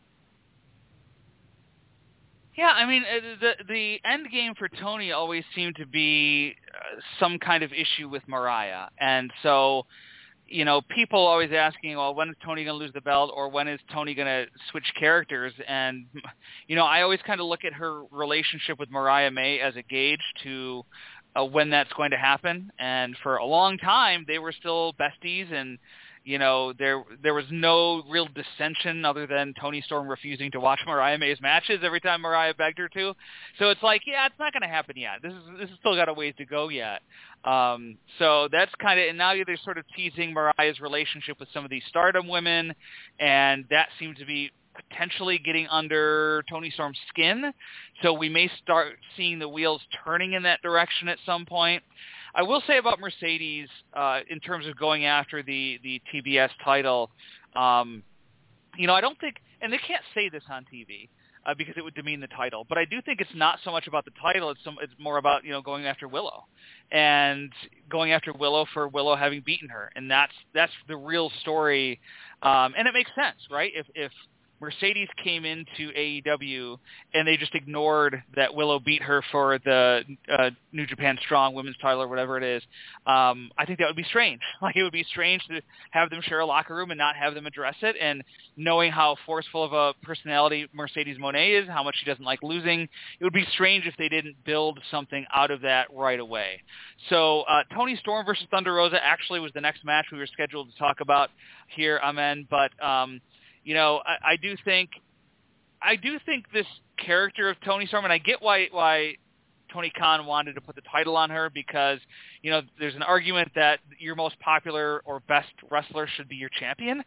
Yeah, I mean, the end game for Toni always seemed to be some kind of issue with Mariah, and so people always asking, well, when is Toni going to lose the belt, or when is Toni going to switch characters? And, I always kind of look at her relationship with Mariah May as a gauge to when that's going to happen. And for a long time, they were still besties, and, there was no real dissension other than Toni Storm refusing to watch Mariah May's matches every time Mariah begged her to. So it's like, yeah, it's not going to happen yet. This is still got a ways to go yet. So that's kind of, and now they're sort of teasing Mariah's relationship with some of these Stardom women, and that seems to be potentially getting under Toni Storm's skin. So we may start seeing the wheels turning in that direction at some point. I will say about Mercedes, in terms of going after the TBS title, I don't think, and they can't say this on TV because it would demean the title, but I do think it's not so much about the title. It's more about, going after Willow and going after Willow for Willow having beaten her. And that's the real story. And it makes sense, right? If Mercedes came into AEW and they just ignored that Willow beat her for the New Japan Strong Women's title or whatever it is, I think that would be strange. Like, it would be strange to have them share a locker room and not have them address it. And knowing how forceful of a personality Mercedes Moné is, how much she doesn't like losing, it would be strange if they didn't build something out of that right away. So Toni Storm versus Thunder Rosa actually was the next match we were scheduled to talk about here, Amen. But I do think I do think this character of Toni Storm, and I get why Tony Khan wanted to put the title on her, because, there's an argument that your most popular or best wrestler should be your champion.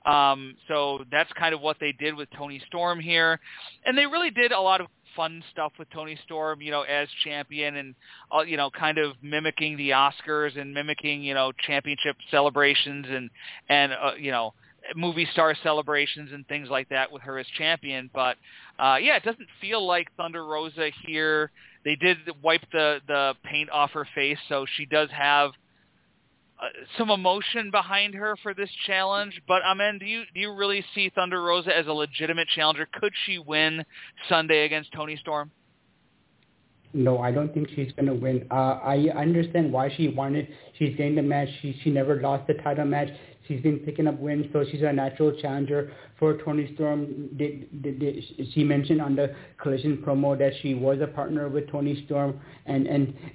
So that's kind of what they did with Toni Storm here. And they really did a lot of fun stuff with Toni Storm, as champion, and, kind of mimicking the Oscars and mimicking, championship celebrations and movie star celebrations and things like that with her as champion. But it doesn't feel like Thunder Rosa here. They did wipe the paint off her face, so she does have some emotion behind her for this challenge. But Amen, do you really see Thunder Rosa as a legitimate challenger? Could she win Sunday against Toni Storm? No, I don't think she's going to win. I understand why she's getting the match. She never lost the title match. She's been picking up wins, so she's a natural challenger for Toni Storm. She mentioned on the Collision promo that she was a partner with Toni Storm, and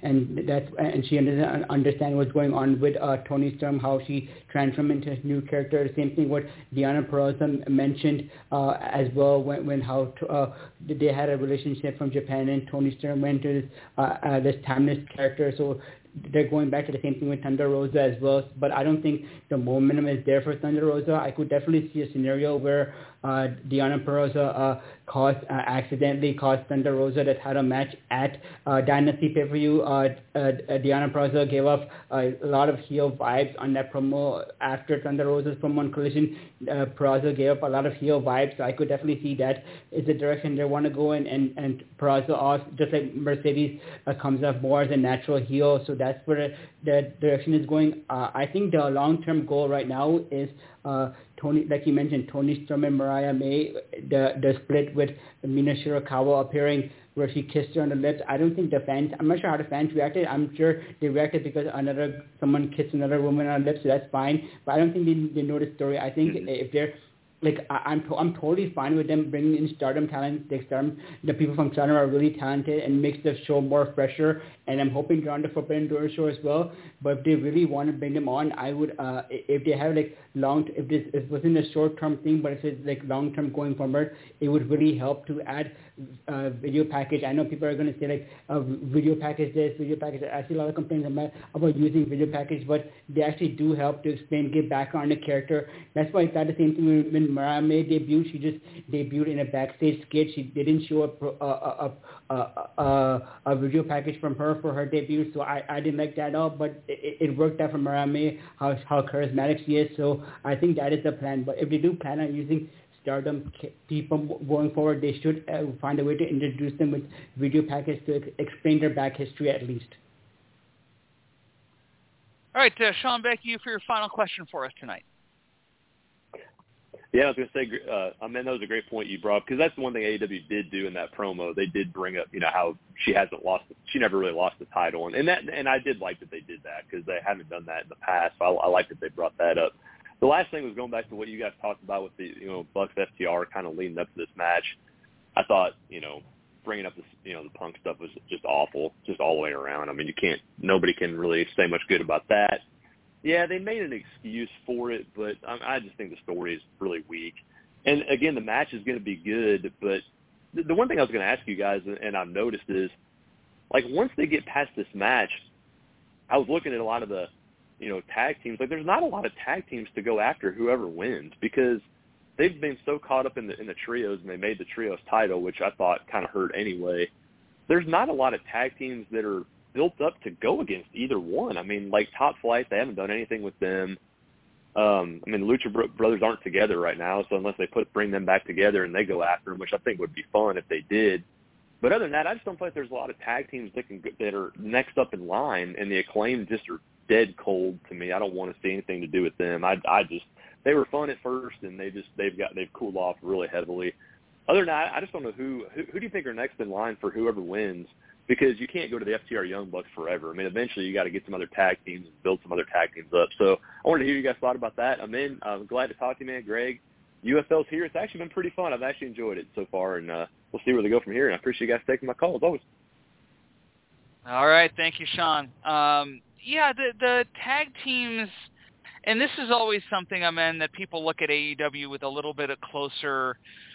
she understands what's going on with Toni Storm, how she transformed into a new character. Same thing what Deonna Purrazzo mentioned as well, when how they had a relationship from Japan, and Toni Storm went to this timeless character. So they're going back to the same thing with Thunder Rosa as well, but I don't think the momentum is there for Thunder Rosa. I could definitely see a scenario where Deonna Purrazzo accidentally caused Thunder Rosa the title match at Dynasty pay-per-view. Deonna Purrazzo gave off a lot of heel vibes on that promo after Thunder Rosa's promo on Collision. Purrazzo gave up a lot of heel vibes, so I could definitely see that is the direction they want to go in, and Purrazzo also, just like Mercedes, comes up more as a natural heel, so that's where the direction is going. I think the long-term goal right now is Toni, like you mentioned, Toni Storm and Mariah May, the split with Mina Shirakawa appearing where she kissed her on the lips. I don't think the fans, I'm not sure how the fans reacted. I'm sure they reacted because someone kissed another woman on the lips, so that's fine. But I don't think they know the story. I think if they're I'm totally fine with them bringing in Stardom talent. The people from Stardom are really talented and makes the show more fresher. And I'm hoping they're on the Forbidden Door show as well. But if they really want to bring them on, I would. If they have if this wasn't a short-term thing, but if it's long-term going forward, it would really help to add video package. I know people are going to say video package this, video package that. I see a lot of complaints about using video package, but they actually do help to explain, give background on the character. That's why it's not the same thing when Mariah May debuted. She just debuted in a backstage skit. They didn't show a video package from her for her debut, so I didn't like that at all, but it worked out for Mariah May, how charismatic she is, so I think that is the plan. But if they do plan on using Stardom people going forward, they should find a way to introduce them with video package to explain their back history at least. All right, Sean Beck, you for your final question for us tonight. Yeah, I was going to say, that was a great point you brought up, because that's the one thing AEW did do in that promo. They did bring up, how she never really lost the title, and I did like that they did that, because they haven't done that in the past. So I like that they brought that up. The last thing was going back to what you guys talked about with the Bucks FTR kind of leading up to this match. I thought bringing up this the Punk stuff was just awful, just all the way around. I mean, nobody can really say much good about that. Yeah, they made an excuse for it, but I just think the story is really weak. And again, the match is going to be good, but the one thing I was going to ask you guys, and I've noticed is, once they get past this match, I was looking at a lot of the tag teams. There's not a lot of tag teams to go after whoever wins, because they've been so caught up in the trios, and they made the trios title, which I thought kind of hurt anyway. There's not a lot of tag teams that are built up to go against either one. I mean, Top Flight, they haven't done anything with them. The Lucha Brothers aren't together right now, so unless they bring them back together and they go after them, which I think would be fun if they did. But other than that, I just don't feel like there's a lot of tag teams that are next up in line, and the Acclaimed just are dead cold to me. I don't want to see anything to do with them. They were fun at first, and they've cooled off really heavily. Other than that, I just don't know who do you think are next in line for whoever wins, because you can't go to the FTR Young Bucks forever. I mean, eventually you got to get some other tag teams and build some other tag teams up. So I wanted to hear you guys thought about that. I'm glad to talk to you, man. Greg, UFL's here. It's actually been pretty fun. I've actually enjoyed it so far, and we'll see where they go from here. And I appreciate you guys taking my call as always. All right, thank you, Sean. The tag teams, and this is always something, that people look at AEW with a little bit of closer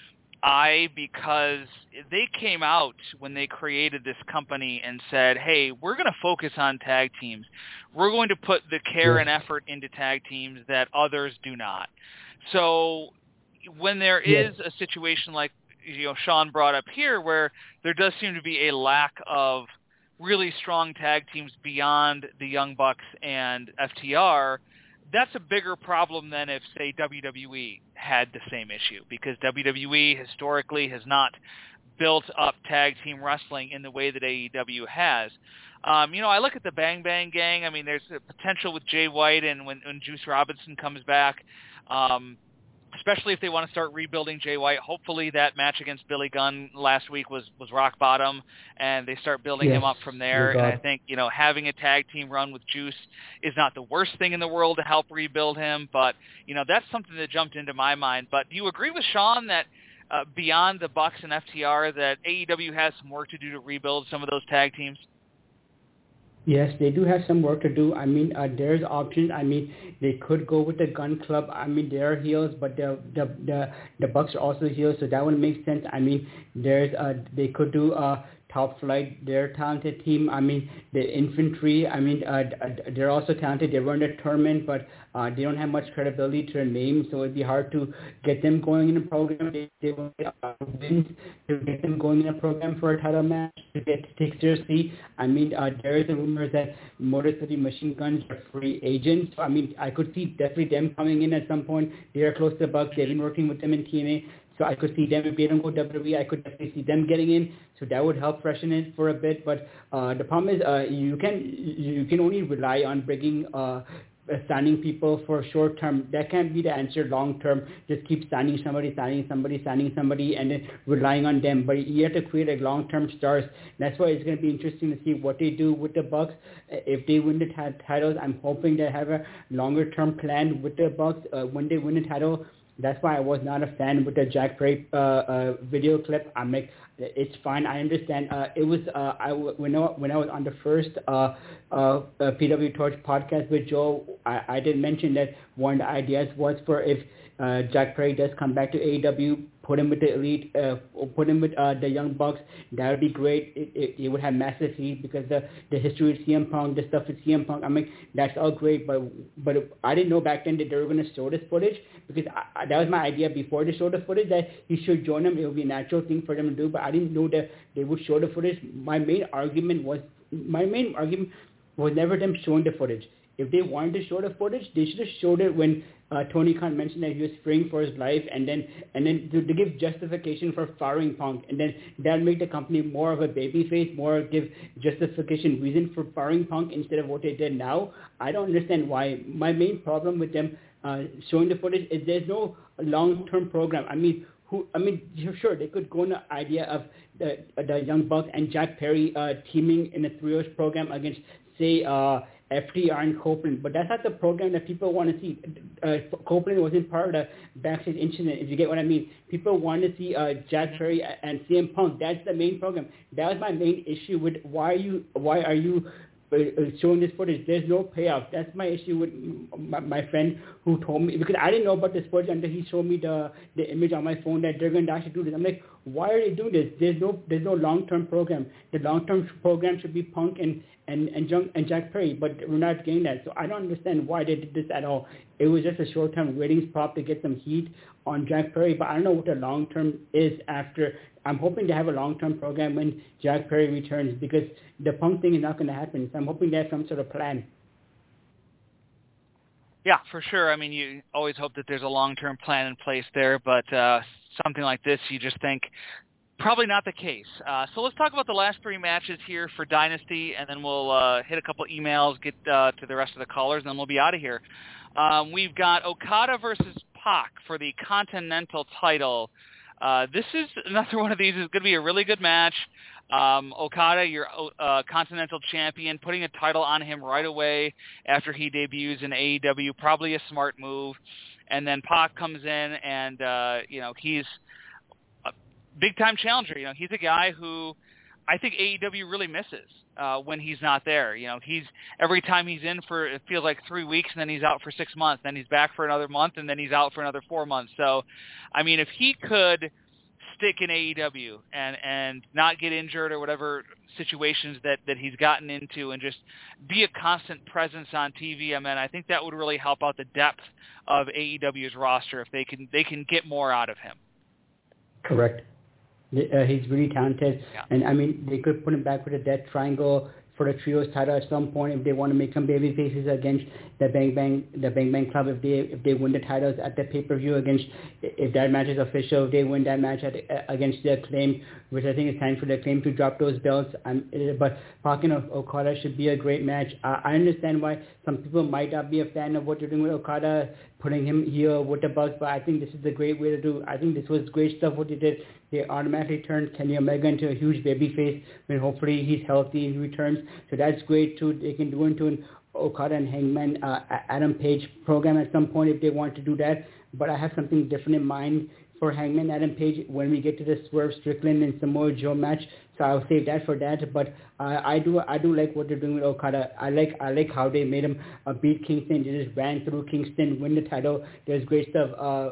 eye because they came out when they created this company and said, hey, we're going to focus on tag teams. We're going to put the care and effort into tag teams that others do not. So when there is a situation like Sean brought up here where there does seem to be a lack of really strong tag teams beyond the Young Bucks and FTR, that's a bigger problem than if, say, WWE had the same issue, because WWE historically has not built up tag team wrestling in the way that AEW has. I look at the Bang Bang Gang. I mean, there's a potential with Jay White and when Juice Robinson comes back, especially if they want to start rebuilding Jay White. Hopefully that match against Billy Gunn last week was rock bottom, and they start building him up from there. And I think, having a tag team run with Juice is not the worst thing in the world to help rebuild him, but, that's something that jumped into my mind. But do you agree with Sean that beyond the Bucks and FTR that AEW has some work to do to rebuild some of those tag teams? Yes, they do have some work to do. I mean, there's options. I mean, they could go with the Gun Club. I mean, they're heels, but the Bucks are also heels, so that would make sense. I mean, they could do Top Flight. They're a talented team. I mean, the Infantry. I mean, they're also talented. They run a tournament, but they don't have much credibility to their name, so it'd be hard to get them going in a program. They will wins to get them going in a program for a title match to take seriously. I mean, there is a rumor that Motor City Machine Guns are free agents. So, I mean, I could see definitely them coming in at some point. They are close to the Bucks. They've been working with them in TNA. So I could see them, if they don't go WWE, I could definitely see them getting in. So that would help freshen it for a bit. But the problem is you can only rely on bringing signing people for short term. That can't be the answer long term. Just keep signing somebody, and then relying on them. But you have to create a long term stars. That's why it's going to be interesting to see what they do with the Bucks. If they win the titles, I'm hoping they have a longer term plan with the Bucks when they win the title. That's why I was not a fan with the Jack Perry video clip. I'm like, it's fine. I understand. It was when I was on the first PW Torch podcast with Joe, I did mention that one of the ideas was for if Jack Perry does come back to AEW, put him with the Elite, put him with the Young Bucks. That would be great. It would have massive heat because the history of CM Punk, the stuff with CM Punk. I mean, that's all great, but I didn't know back then that they were going to show this footage, because that was my idea before they showed the footage, that he should join them. It would be a natural thing for them to do, but I didn't know that they would show the footage. My main argument was never them showing the footage. If they wanted to show the footage, they should have showed it when Tony Khan mentioned that he was fearing for his life, and then to give justification for firing Punk, and then that make the company more of a babyface, more give justification reason for firing Punk instead of what they did now. I don't understand why. My main problem with them showing the footage is there's no long-term program. Sure, they could go on the idea of the Young Bucks and Jack Perry teaming in a trios program against, say, FTR and Copeland, but that's not the program that people want to see. Copeland wasn't part of the backstage incident, if you get what I mean. People want to see Jack Perry and CM Punk. That's the main program. That was my main issue with why are you showing this footage. There's no payoff. That's my issue with my friend who told me, because I didn't know about this footage until he showed me the image on my phone that they're going to actually do this. I'm like, why are they doing this? There's no long-term program. The long-term program should be Punk and Jack Perry, but we're not getting that. So I don't understand why they did this at all. It was just a short-term ratings prop to get some heat on Jack Perry, but I don't know what the long-term is after. I'm hoping to have a long-term program when Jack Perry returns, because the Punk thing is not going to happen. So I'm hoping they have some sort of plan. Yeah, for sure. I mean, you always hope that there's a long-term plan in place there, but something like this, you just think probably not the case. So let's talk about the last three matches here for Dynasty, and then we'll hit a couple emails, get to the rest of the callers, and then we'll be out of here. We've got Okada versus Pac for the Continental title. This is another one of these. It's going to be a really good match. Okada, your Continental Champion, putting a title on him right away after he debuts in AEW, probably a smart move. And then Pac comes in, and he's a big-time challenger. He's a guy who I think AEW really misses when he's not there. He's every time he's in for, it feels like 3 weeks, and then he's out for 6 months, then he's back for another month, and then he's out for another 4 months. So, I mean, if he could stick in AEW and not get injured or whatever situations that he's gotten into, and just be a constant presence on TV. I mean, I think that would really help out the depth of AEW's roster if they can get more out of him. Correct. He's really talented, and I mean, they could put him back with a Death Triangle for the trios title at some point if they want to make some baby faces against the Bang Bang Club. If they win the titles at the pay-per-view if that match is official, if they win that match against the Acclaim, which I think it's time for the Acclaim to drop those belts. But Pac and Okada should be a great match. I understand why some people might not be a fan of what they're doing with Okada, putting him here with the belts, but I think this is a great way to do. I think this was great stuff what they did. They automatically turned Kenny Omega into a huge babyface when hopefully he's healthy and he returns. So that's great too. They can do into an Okada and Hangman Adam Page program at some point if they want to do that. But I have something different in mind for Hangman Adam Page when we get to the Swerve Strickland and Samoa Joe match. So I'll save that for that. But I do like what they're doing with Okada. I like how they made him beat Kingston. They just ran through Kingston, win the title. There's great stuff.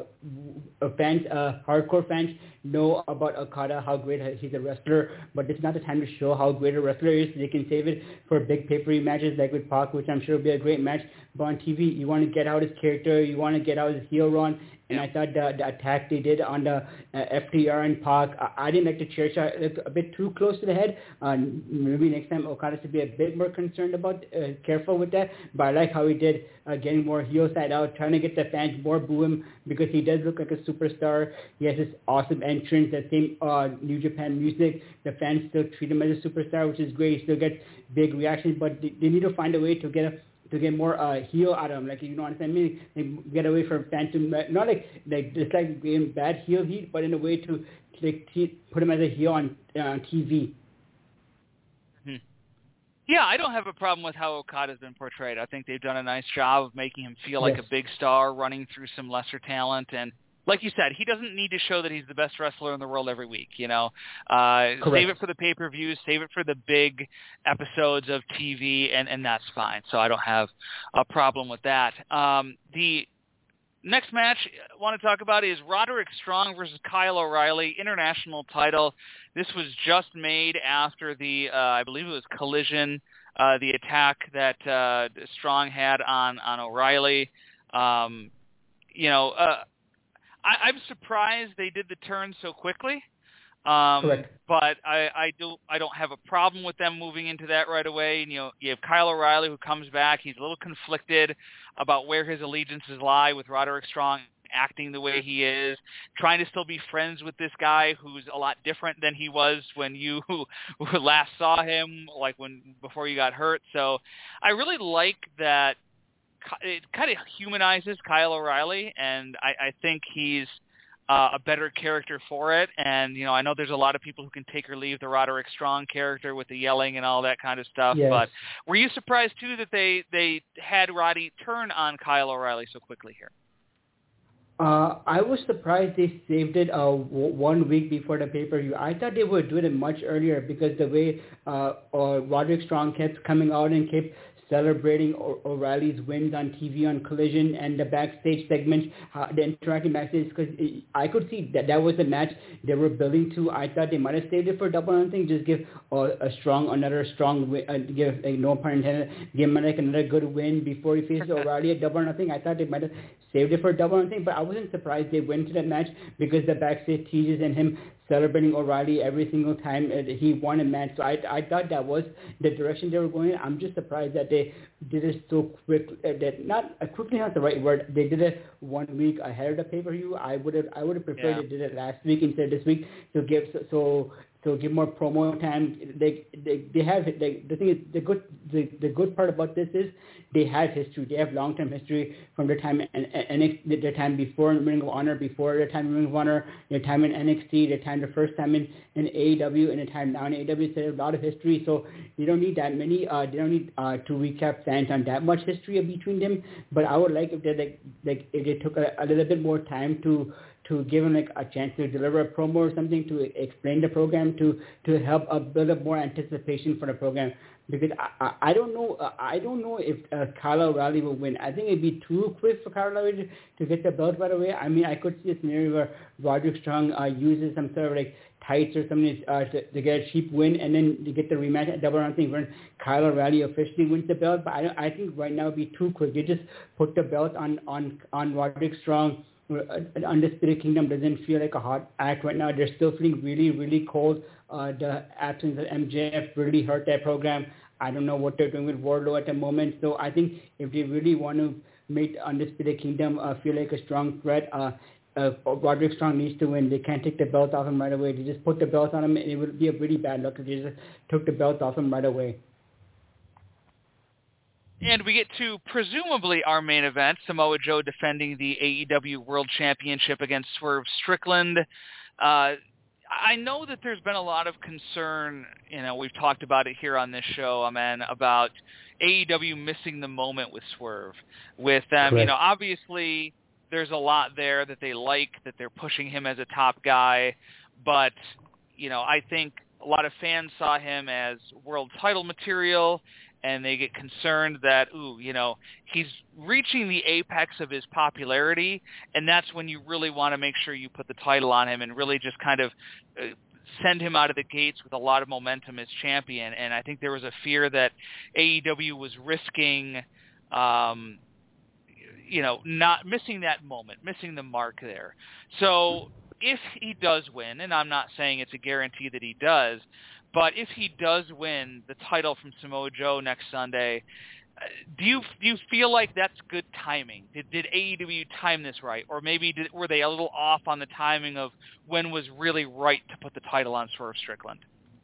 Fans, hardcore fans know about Okada, how great he's a wrestler. But it's not the time to show how great a wrestler he is. They can save it for big pay-per-view matches like with Pac, which I'm sure will be a great match. But on TV, you want to get out his character. You want to get out his heel run. And I thought the attack they did on the FTR and Pac, I didn't like the chair shot. It looked a bit too close to the head. Maybe next time Okada should be a bit more concerned about, careful with that. But I like how he did getting more heel side out, trying to get the fans more boo him because he does look like a superstar. He has this awesome entrance, that same New Japan music. The fans still treat him as a superstar, which is great. He still gets big reactions, but they need to find a way to get more heel out of him, like, you know what I mean? They get away from Phantom, not like just like being bad heel heat, but in a way to put him as a heel on TV. Mm-hmm. Yeah, I don't have a problem with how Okada's been portrayed. I think they've done a nice job of making him feel like a big star, running through some lesser talent, and like you said, he doesn't need to show that he's the best wrestler in the world every week, you know. Save it for the pay-per-views, save it for the big episodes of TV, and that's fine. So I don't have a problem with that. The next match I want to talk about is Roderick Strong versus Kyle O'Reilly, international title. This was just made after the, I believe it was Collision, the attack that Strong had on O'Reilly. I'm surprised they did the turn so quickly, but I don't have a problem with them moving into that right away. And, you have Kyle O'Reilly who comes back. He's a little conflicted about where his allegiances lie with Roderick Strong acting the way he is, trying to still be friends with this guy who's a lot different than he was when you last saw him, like before you got hurt. So I really like that. It kind of humanizes Kyle O'Reilly, and I think he's a better character for it. And, I know there's a lot of people who can take or leave the Roderick Strong character with the yelling and all that kind of stuff. Yes. But were you surprised, too, that they had Roddy turn on Kyle O'Reilly so quickly here? I was surprised they saved it 1 week before the pay-per-view. I thought they would do it much earlier because the way Roderick Strong kept coming out and kept celebrating O'Reilly's wins on TV on Collision and the backstage segments, the interacting backstage, because I could see that was the match they were building to. I thought they might have saved it for Double or Nothing, just give another strong win, give, no pun intended, give him another good win before he faces O'Reilly at Double or Nothing. I thought they might have saved it for Double or Nothing, but I wasn't surprised they went to that match because the backstage teases and him celebrating O'Reilly every single time he won a match. So I thought that was the direction they were going in. I'm just surprised that they did it so quick. Quickly not the right word. They did it 1 week ahead of the pay-per-view. I would have preferred they did it last week instead of this week to give give more promo time. They have the thing is the good part about this is they have history. They have long-term history from their time their time before in Ring of Honor, before their time in Ring of Honor, their time in NXT, their time the first time in AEW, and their time now in AEW. So they have a lot of history. So they don't need that many. They don't need to recap fans on that much history between them. But I would like if they took a little bit more time to give him a chance to deliver a promo or something to explain the program to help build up more anticipation for the program. because I don't know if Kyle O'Reilly will win. I think it'd be too quick for Kyle O'Reilly to get the belt right away. I mean, I could see a scenario where Roderick Strong uses some sort of like tights or something to get a cheap win, and then to get the rematch at Double or Nothing when Kyle O'Reilly officially wins the belt. But I think right now it'd be too quick. They just put the belt on Roderick Strong. Undisputed Kingdom doesn't feel like a hot act right now. They're still feeling really, really cold. The absence of MJF really hurt that program. I don't know what they're doing with Wardlow at the moment. So I think if they really want to make Undisputed Kingdom feel like a strong threat, Roderick Strong needs to win. They can't take the belt off him right away. They just put the belt on him, and it would be a really bad look if they just took the belt off him right away. And we get to presumably our main event, Samoa Joe defending the AEW World Championship against Swerve Strickland. I know that there's been a lot of concern, we've talked about it here on this show, about AEW missing the moment with Swerve. With them, Correct. Obviously there's a lot there that they like, that they're pushing him as a top guy, but, I think a lot of fans saw him as world title material, and they get concerned that, he's reaching the apex of his popularity, and that's when you really want to make sure you put the title on him and really just kind of send him out of the gates with a lot of momentum as champion. And I think there was a fear that AEW was risking, not missing that moment, missing the mark there. So if he does win, and I'm not saying it's a guarantee that he does, but if he does win the title from Samoa Joe next Sunday, do you feel like that's good timing? Did AEW time this right? Or maybe were they a little off on the timing of when was really right to put the title on Swerve Strickland?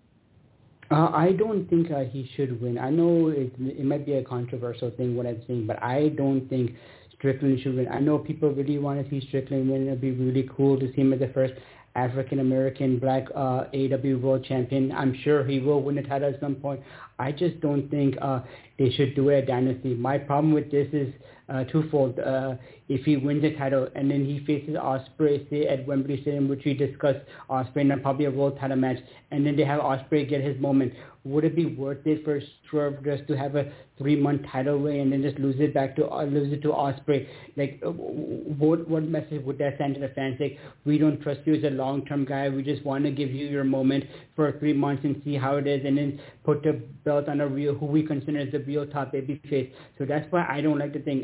I don't think he should win. I know it might be a controversial thing what I'm saying, but I don't think Strickland should win. I know people really want to see Strickland win. It would be really cool to see him as the first African-American black AEW World Champion. I'm sure he will win the title at some point. I just don't think they should do it at Dynasty. My problem with this is twofold. If he wins the title and then he faces Ospreay, say at Wembley Stadium, which we discussed, Ospreay and probably a world title match, and then they have Ospreay get his moment, would it be worth it for Swerve just to have a 3-month title reign and then just lose it to Ospreay? Like, what message would that send to the fans? Like, we don't trust you as a long-term guy. We just want to give you your moment for 3 months and see how it is, and then put the belt on who we consider as the real top baby face. So that's why I don't like the thing.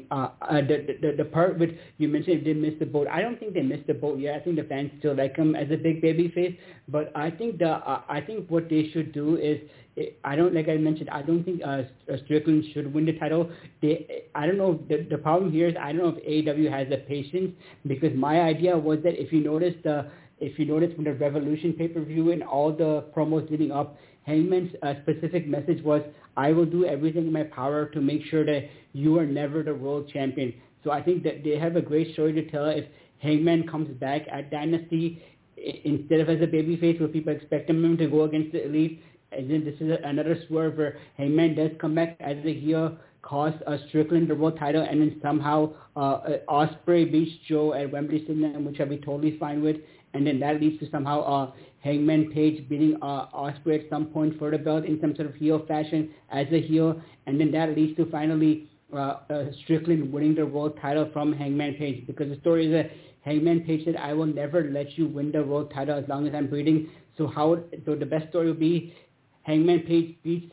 The part with you mentioned they missed the boat. I don't think they missed the boat yet. I think the fans still like him as a big baby face. But I think what they should do is, I don't think Strickland should win the title. I don't know. The problem here is I don't know if AEW has the patience, because my idea was that if you notice from the Revolution pay-per-view and all the promos leading up, Hangman's specific message was, I will do everything in my power to make sure that you are never the world champion. So I think that they have a great story to tell if Hangman comes back at Dynasty instead of as a babyface where people expect him to go against the Elite. And then this is another swerve where Hangman does come back as a heel, cost Strickland the world title, and then somehow Ospreay beats Joe at Wembley Stadium, which I'll be totally fine with. And then that leads to somehow Hangman Page beating Ospreay at some point for the belt in some sort of heel fashion as a heel. And then that leads to finally Strickland winning the world title from Hangman Page, because the story is that Hangman Page said, I will never let you win the world title as long as I'm breathing. So the best story would be Hangman Page beats,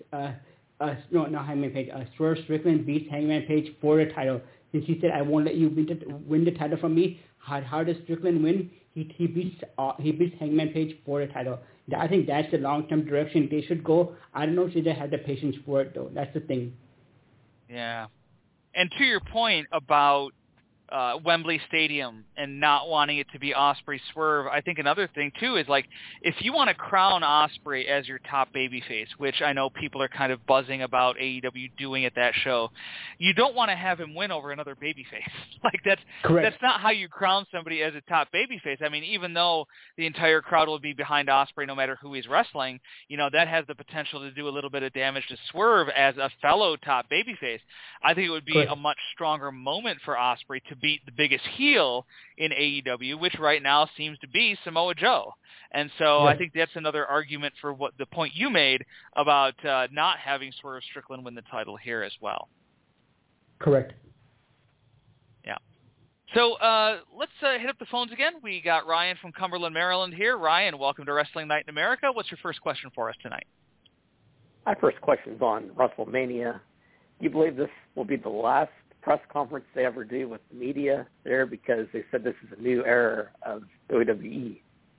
Swerve Strickland beats Hangman Page for the title. Since he said, I won't let you win the title from me, how does Strickland win? He beats Hangman Page for the title. I think that's the long-term direction they should go. I don't know if they have the patience for it, though. That's the thing. Yeah. And to your point about Wembley Stadium and not wanting it to be Ospreay Swerve, I think another thing too is, like, if you want to crown Ospreay as your top babyface, which I know people are kind of buzzing about AEW doing at that show, you don't want to have him win over another babyface. Like, that's not how you crown somebody as a top babyface. I mean, even though the entire crowd will be behind Ospreay no matter who he's wrestling, that has the potential to do a little bit of damage to Swerve as a fellow top babyface. I think it would be a much stronger moment for Ospreay to beat the biggest heel in AEW, which right now seems to be Samoa Joe. And so I think that's another argument for what the point you made about not having Swerve Strickland win the title here as well. Correct. Yeah. So let's hit up the phones again. We got Ryan from Cumberland, Maryland here. Ryan, welcome to Wrestling Night in America. What's your first question for us tonight? My first question is on WrestleMania. Do you believe this will be the last press conference they ever do with the media there, because they said this is a new era of WWE?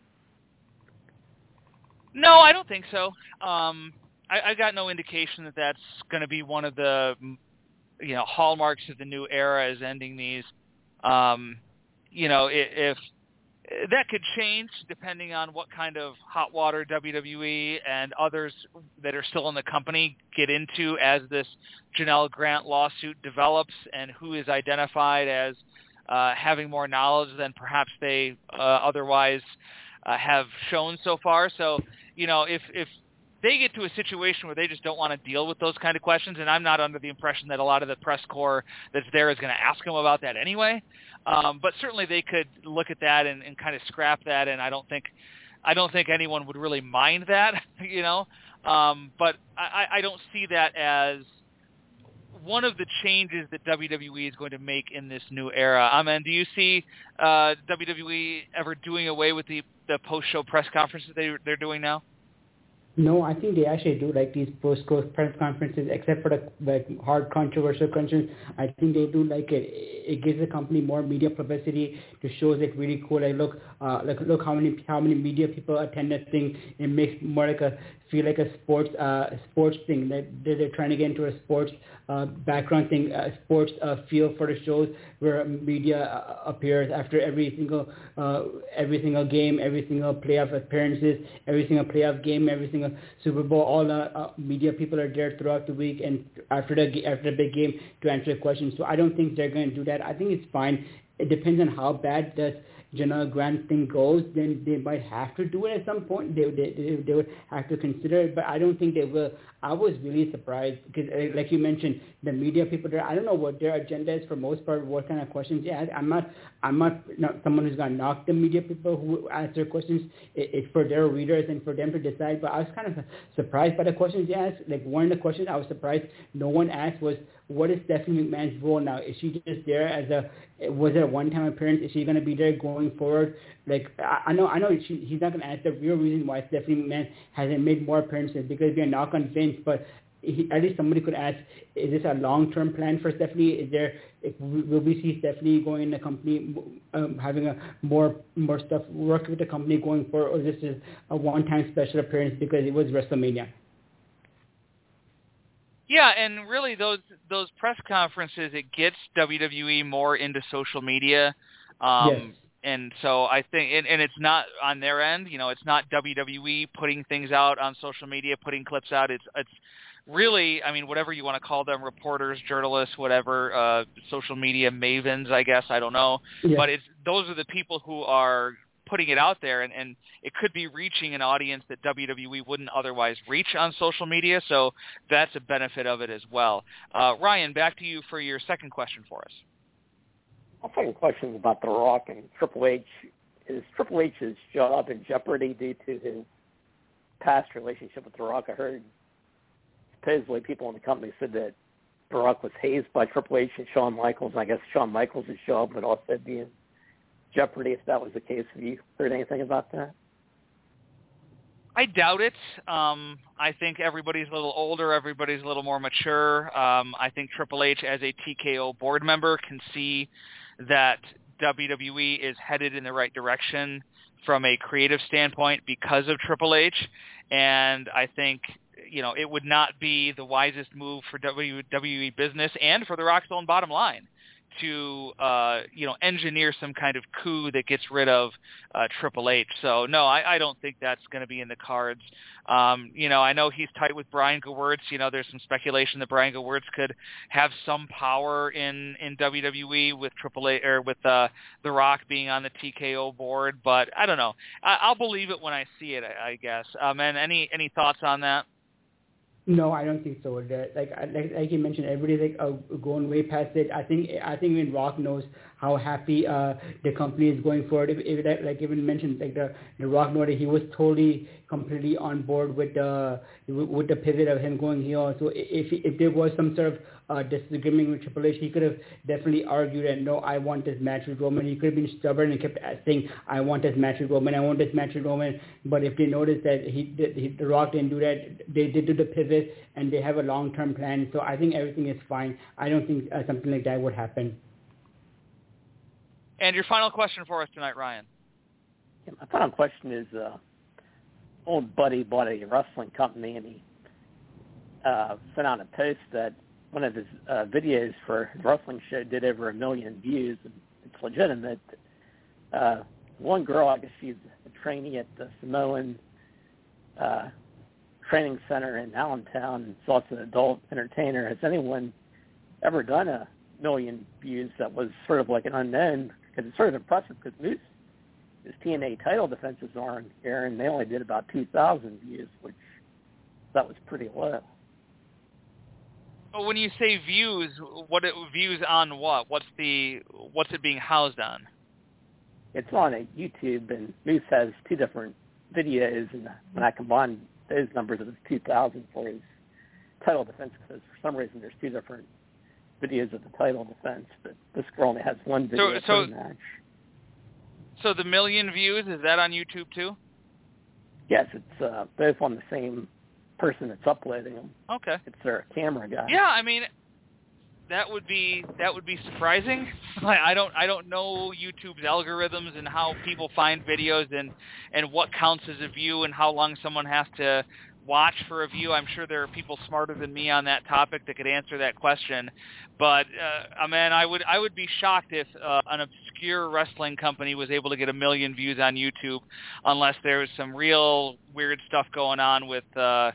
No, I don't think so. I got no indication that that's going to be one of the hallmarks of the new era is ending these. If that could change depending on what kind of hot water WWE and others that are still in the company get into as this Janelle Grant lawsuit develops, and who is identified as having more knowledge than perhaps they otherwise have shown so far. So, if they get to a situation where they just don't want to deal with those kind of questions, and I'm not under the impression that a lot of the press corps that's there is going to ask them about that anyway. But certainly they could look at that and kind of scrap that, and I don't think anyone would really mind that, But I don't see that as one of the changes that WWE is going to make in this new era. Do you see WWE ever doing away with the post-show press conferences they're doing now? No, I think they actually do like these post-show press conferences, except for the hard controversial questions. I think they do like it. It gives the company more media publicity to show it really cool. Look how many media people attend that thing. It makes more feel like a sports thing. That they're trying to get into a sports background thing, sports feel for the shows where media appears after every single game, every single playoff appearances, every single playoff game, every single Super Bowl. All the media people are there throughout the week and after the big game to answer questions. So I don't think they're going to do that. I think it's fine. It depends on how bad the Janelle Grant thing goes. Then they might have to do it at some point. They would have to consider it, but I don't think they will. I was really surprised because, like you mentioned, the media people there. I don't know what their agenda is for most part. What kind of questions? Yeah, I'm not someone who's gonna knock the media people who ask their questions. It's for their readers and for them to decide. But I was kind of surprised by the questions they asked. Like one of the questions I was surprised no one asked was, what is Stephanie McMahon's role now? Is she just there was it a one-time appearance? Is she going to be there going forward? Like, I know he's not going to ask the real reason why Stephanie McMahon hasn't made more appearances, because we are not convinced, but at least somebody could ask, is this a long-term plan for Stephanie? Will we see Stephanie going in the company, having a more stuff, work with the company going forward, or this is a one-time special appearance because it was WrestleMania? Yeah, and really those press conferences, it gets WWE more into social media. Yes. And so I think, and it's not on their end, it's not WWE putting things out on social media, putting clips out. It's really, whatever you want to call them, reporters, journalists, whatever, social media mavens, I guess, I don't know. Yes. But those are the people who are putting it out there, and it could be reaching an audience that WWE wouldn't otherwise reach on social media, so that's a benefit of it as well. Ryan, back to you for your second question for us. My second question is about The Rock and Triple H. Is Triple H's job in jeopardy due to his past relationship with The Rock? I heard supposedly people in the company said that The Rock was hazed by Triple H and Shawn Michaels, and I guess Shawn Michaels' job would also be in jeopardy if that was the case. Have you heard anything about that? I doubt it. I think everybody's a little older. Everybody's a little more mature. I think Triple H, as a TKO board member, can see that WWE is headed in the right direction from a creative standpoint because of Triple H. And I think, it would not be the wisest move for WWE business and for The Rock's own bottom line to engineer some kind of coup that gets rid of Triple H. So no, I don't think that's going to be in the cards. I know he's tight with Brian Gewirtz. There's some speculation that Brian Gewirtz could have some power in WWE with Triple H or with The Rock being on the TKO board, but I don't know. I'll believe it when I see it, I guess. And any thoughts on that? No, I don't think so. Like you mentioned, everybody's going way past it. I think even Rock knows how happy the company is going forward. If like even mentioned, like the Rock noted, he was totally completely on board with the pivot of him going heel. So if there was some sort of disagreement with Triple H, he could have definitely argued that no, I want this match with Roman. He could have been stubborn and kept saying, I want this match with Roman. I want this match with Roman. But if they noticed that the Rock didn't do that, they did do the pivot and they have a long-term plan. So I think everything is fine. I don't think something like that would happen. And your final question for us tonight, Ryan. Yeah, my final question is, old buddy bought a wrestling company, and he sent out a post that one of his videos for his wrestling show did over 1 million views, and it's legitimate. One girl, I guess she's a trainee at the Samoan Training Center in Allentown, and is also an adult entertainer. Has anyone ever done 1 million views that was sort of like an unknown? Because it's sort of impressive, because Moose, his TNA title defenses are on air, and they only did about 2,000 views, which that was pretty low. Well, when you say views, views on what? What's it being housed on? It's on YouTube, and Moose has 2 different videos, and when I combine those numbers, it was 2,000 for his title defense, because for some reason there's 2 different videos of the title defense, but this girl only has 1 video per match. So the 1 million views, is that on YouTube too? Yes, it's both on the same person that's uploading them. Okay. It's their camera guy. Yeah, I mean, that would be surprising. I don't know YouTube's algorithms and how people find videos and what counts as a view and how long someone has to watch for a view. I'm sure there are people smarter than me on that topic that could answer that question. But man, I would be shocked if an obscure wrestling company was able to get 1 million views on YouTube, unless there was some real weird stuff going on with the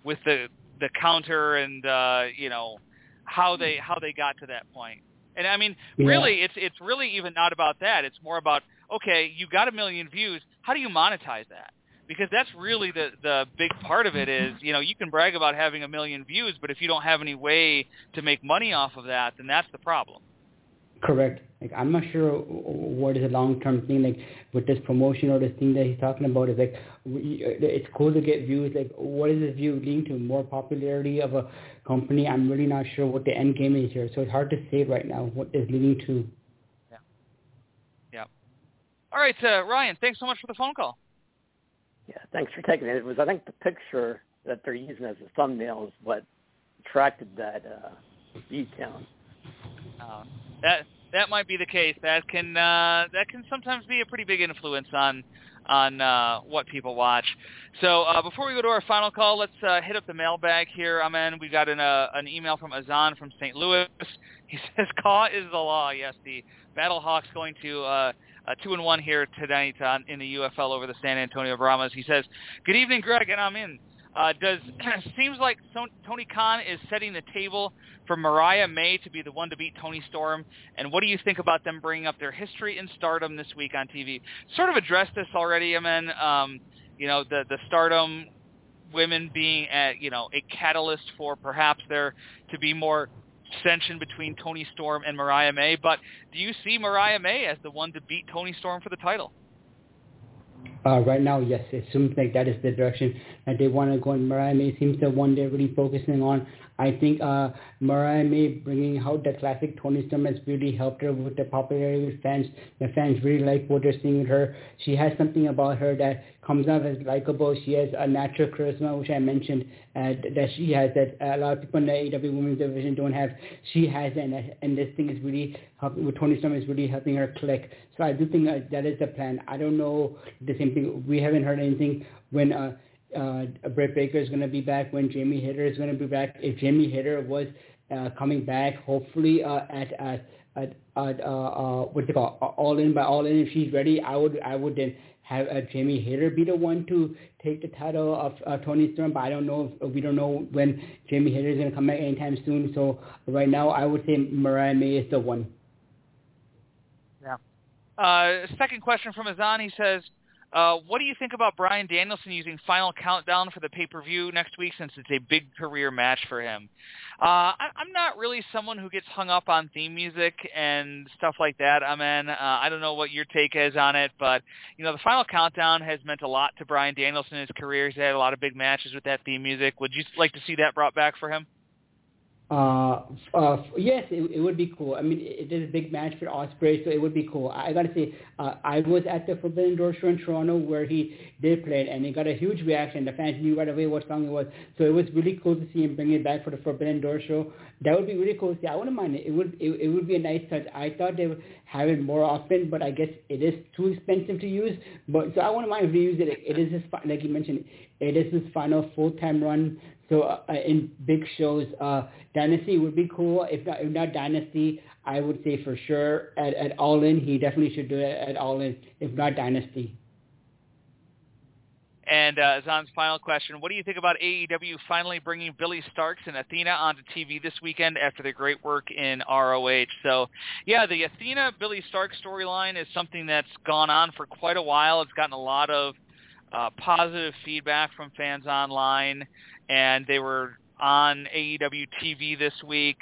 counter and how they got to that point. And I mean, really, it's really even not about that. It's more about, okay, you got 1 million views. How do you monetize that? Because that's really the big part of it is, you can brag about having 1 million views, but if you don't have any way to make money off of that, then that's the problem. Correct. Like, I'm not sure what is a long-term thing, like, with this promotion or this thing that he's talking about. Is like, it's cool to get views. Like, what is this view leading to? More popularity of a company? I'm really not sure what the end game is here. So it's hard to say right now what is leading to. Yeah. All right, Ryan, thanks so much for the phone call. Yeah, thanks for taking it. It was, I think, the picture that they're using as a thumbnail is what attracted that view count. That might be the case. That can sometimes be a pretty big influence on what people watch. So before we go to our final call, let's hit up the mailbag here. We got an email from Azan from St. Louis. He says, "Caw is the law." Yes, the Battlehawks going to 2-1 here tonight in the UFL over the San Antonio Brahmas. He says, "Good evening, Greg and Amin. Seems like Tony Khan is setting the table for Mariah May to be the one to beat Toni Storm. And what do you think about them bringing up their history in Stardom this week on TV?" Sort of addressed this already, the Stardom women being a catalyst for perhaps there to be more dissension between Toni Storm and Mariah May. But do you see Mariah May as the one to beat Toni Storm for the title? Right now, yes. It seems like that is the direction that they want to go, and Mariah May seems the one they're really focusing on. I think Mariah May bringing out the classic Toni Storm has really helped her with the popularity with fans. The fans really like what they're seeing with her. She has something about her that comes off as likable. She has a natural charisma, which I mentioned, that she has that a lot of people in the AEW Women's Division don't have. She has, and this thing is really helping with Toni Storm, is really helping her click. So I do think that is the plan. I don't know the same thing. We haven't heard anything when Britt Baker is going to be back, when Jamie Hayter is going to be back. If Jamie Hayter was coming back, hopefully at what's it called, All In, by All In, if she's ready, I would then have Jamie Hayter be the one to take the title of Toni Storm. But I don't know we don't know when Jamie Hayter is going to come back anytime soon. So right now, I would say Mariah May is the one. Yeah. Second question from Azan. He says, what do you think about Bryan Danielson using Final Countdown for the pay-per-view next week since it's a big career match for him? I'm not really someone who gets hung up on theme music and stuff like that. I don't know what your take is on it, but, the Final Countdown has meant a lot to Bryan Danielson in his career. He's had a lot of big matches with that theme music. Would you like to see that brought back for him? Yes, it would be cool. It is a big match for Ospreay, so it would be cool. I gotta say, I was at the Forbidden Door show in Toronto where he did play it, and it got a huge reaction. The fans knew right away what song it was, so it was really cool to see him bring it back for the Forbidden Door show. That would be really cool to see. I wouldn't mind it. It would be a nice touch. I thought they would have it more often, but I guess it is too expensive to use. But so I wouldn't mind if they use it. It is his, like you mentioned, it is his final full-time run. So in big shows, Dynasty would be cool. If not Dynasty, I would say for sure at All In, he definitely should do it at All In. If not Dynasty. And Zan's final question, what do you think about AEW finally bringing Billy Starks and Athena onto TV this weekend after their great work in ROH? So, yeah, the Athena-Billy Starks storyline is something that's gone on for quite a while. It's gotten a lot of positive feedback from fans online, and they were on AEW TV this week.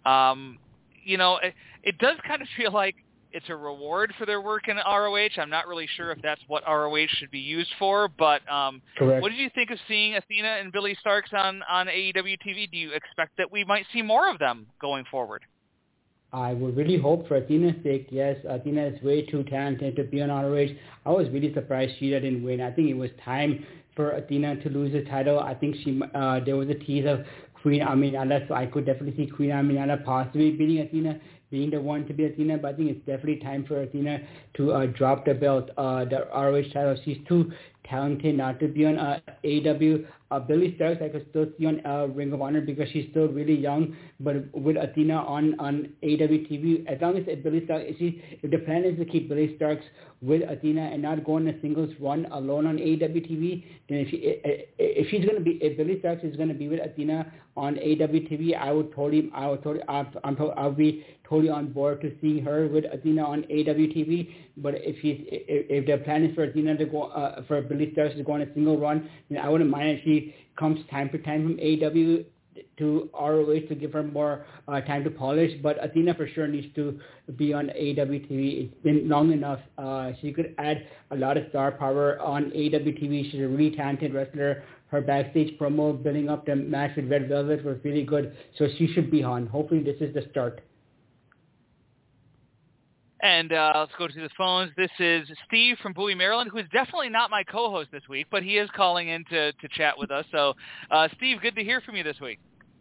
It does kind of feel like it's a reward for their work in ROH. I'm not really sure if that's what ROH should be used for, but what did you think of seeing Athena and Billy Starks on AEW TV? Do you expect that we might see more of them going forward? I would really hope for Athena's sake. Yes, Athena is way too talented to be on ROH. I was really surprised Shida didn't win. I think it was time for Athena to lose the title. I think there was a tease of Queen Aminata, so I could definitely see Queen Aminata possibly beating Athena, being the one to be Athena, but I think it's definitely time for Athena to drop the belt, the ROH title. She's too talented not to be on AEW. Billy Starks I could still see on Ring of Honor because she's still really young, but with Athena on AEW TV, as long as Billy Starks, if the plan is to keep Billy Starks with Athena and not go on a singles run alone on AEW TV, then if Billy Starks is going to be with Athena on AEW TV, I'll be totally on board to seeing her with Athena on AEW TV. But if the plan is for Athena to go for Billy Starks to go on a single run, then I wouldn't mind if she comes time to time from AEW to ROH to give her more time to polish. But Athena for sure needs to be on AEW TV. It's been long enough. She could add a lot of star power on AEW TV. She's a really talented wrestler. Her backstage promo building up the match with Red Velvet was really good. So she should be on. Hopefully this is the start. And let's go to the phones. This is Steve from Bowie, Maryland, who is definitely not my co-host this week, but he is calling in to chat with us. So, Steve, good to hear from you this week.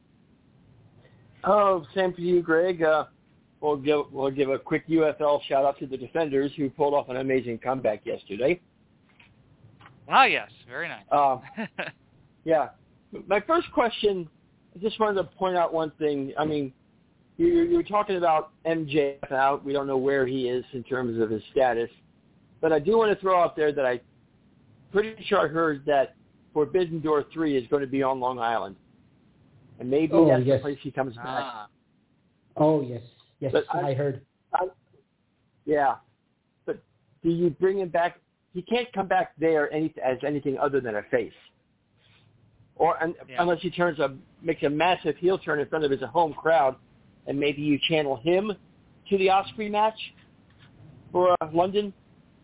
Oh, same for you, Greg. We'll give a quick UFL shout-out to the Defenders who pulled off an amazing comeback yesterday. Ah, yes. Very nice. Yeah. My first question, I just wanted to point out one thing. You were talking about MJF out. We don't know where he is in terms of his status. But I do want to throw out there that I'm pretty sure I heard that Forbidden Door 3 is going to be on Long Island. And maybe that's the place he comes back. Oh, yes. Yes, I heard. Yeah. But do you bring him back? He can't come back there as anything other than a face. Unless he makes a massive heel turn in front of his home crowd. And maybe you channel him to the Ospreay match for London?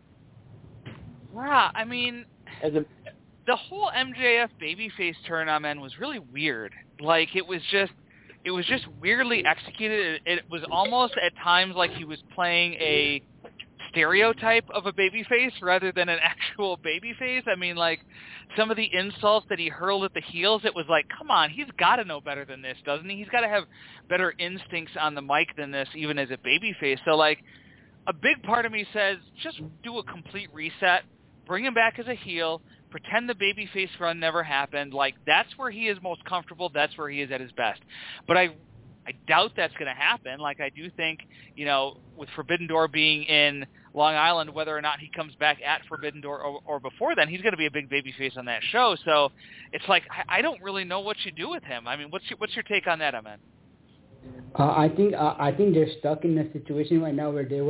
Wow, the whole MJF babyface turn was really weird. Like, it was just weirdly executed. It was almost at times like he was playing a stereotype of a babyface rather than an actual babyface. Some of the insults that he hurled at the heels, it was like, come on, he's got to know better than this, doesn't he? He's got to have better instincts on the mic than this, even as a babyface. So, a big part of me says, just do a complete reset, bring him back as a heel, pretend the babyface run never happened. That's where he is most comfortable. That's where he is at his best. But I doubt that's going to happen. I do think, with Forbidden Door being in Long Island, whether or not he comes back at Forbidden Door or before then, he's going to be a big babyface on that show. So it's I don't really know what you do with him. What's your take on that, Amen? I think they're stuck in a situation right now where they would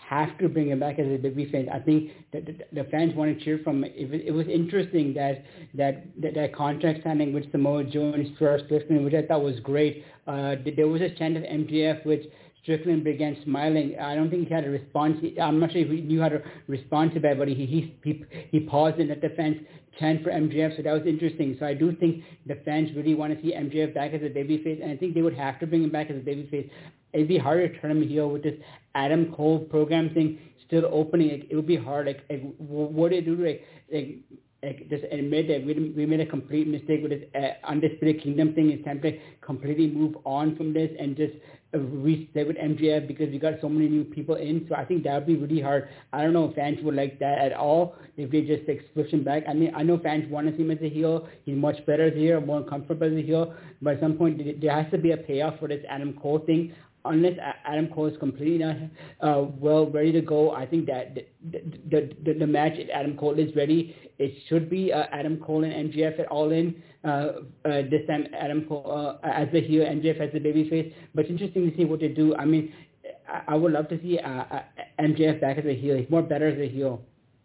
have to bring him back as a babyface. I think that the fans want to cheer from him. It was interesting that contract signing with Samoa Joe and Strickland, which I thought was great. There was a chant of MJF, which Strickland began smiling. I don't think he had a response. I'm not sure if he knew how to respond to that, but he paused and let the fans chant for MJF, so that was interesting. So I do think the fans really want to see MJF back as a babyface, and I think they would have to bring him back as a babyface. It'd be hard to turn him heel with this Adam Cole program thing still opening. It would be hard. What do you do? Just admit that we made a complete mistake with this Undisputed Kingdom thing. It's time to completely move on from this and just reset with MJF because we got so many new people in. So I think that would be really hard. I don't know if fans would like that at all if they just switch him back. I mean, I know fans want to see him as a heel. He's much better as a heel, more comfortable as a heel. But at some point, there has to be a payoff for this Adam Cole thing. Unless Adam Cole is completely not ready to go, I think that the match, if Adam Cole is ready, it should be Adam Cole and MJF at All In. This time, Adam Cole as the heel, MJF as the babyface. But it's interesting to see what they do. I mean, I would love to see MJF back as a heel. He's more better as a heel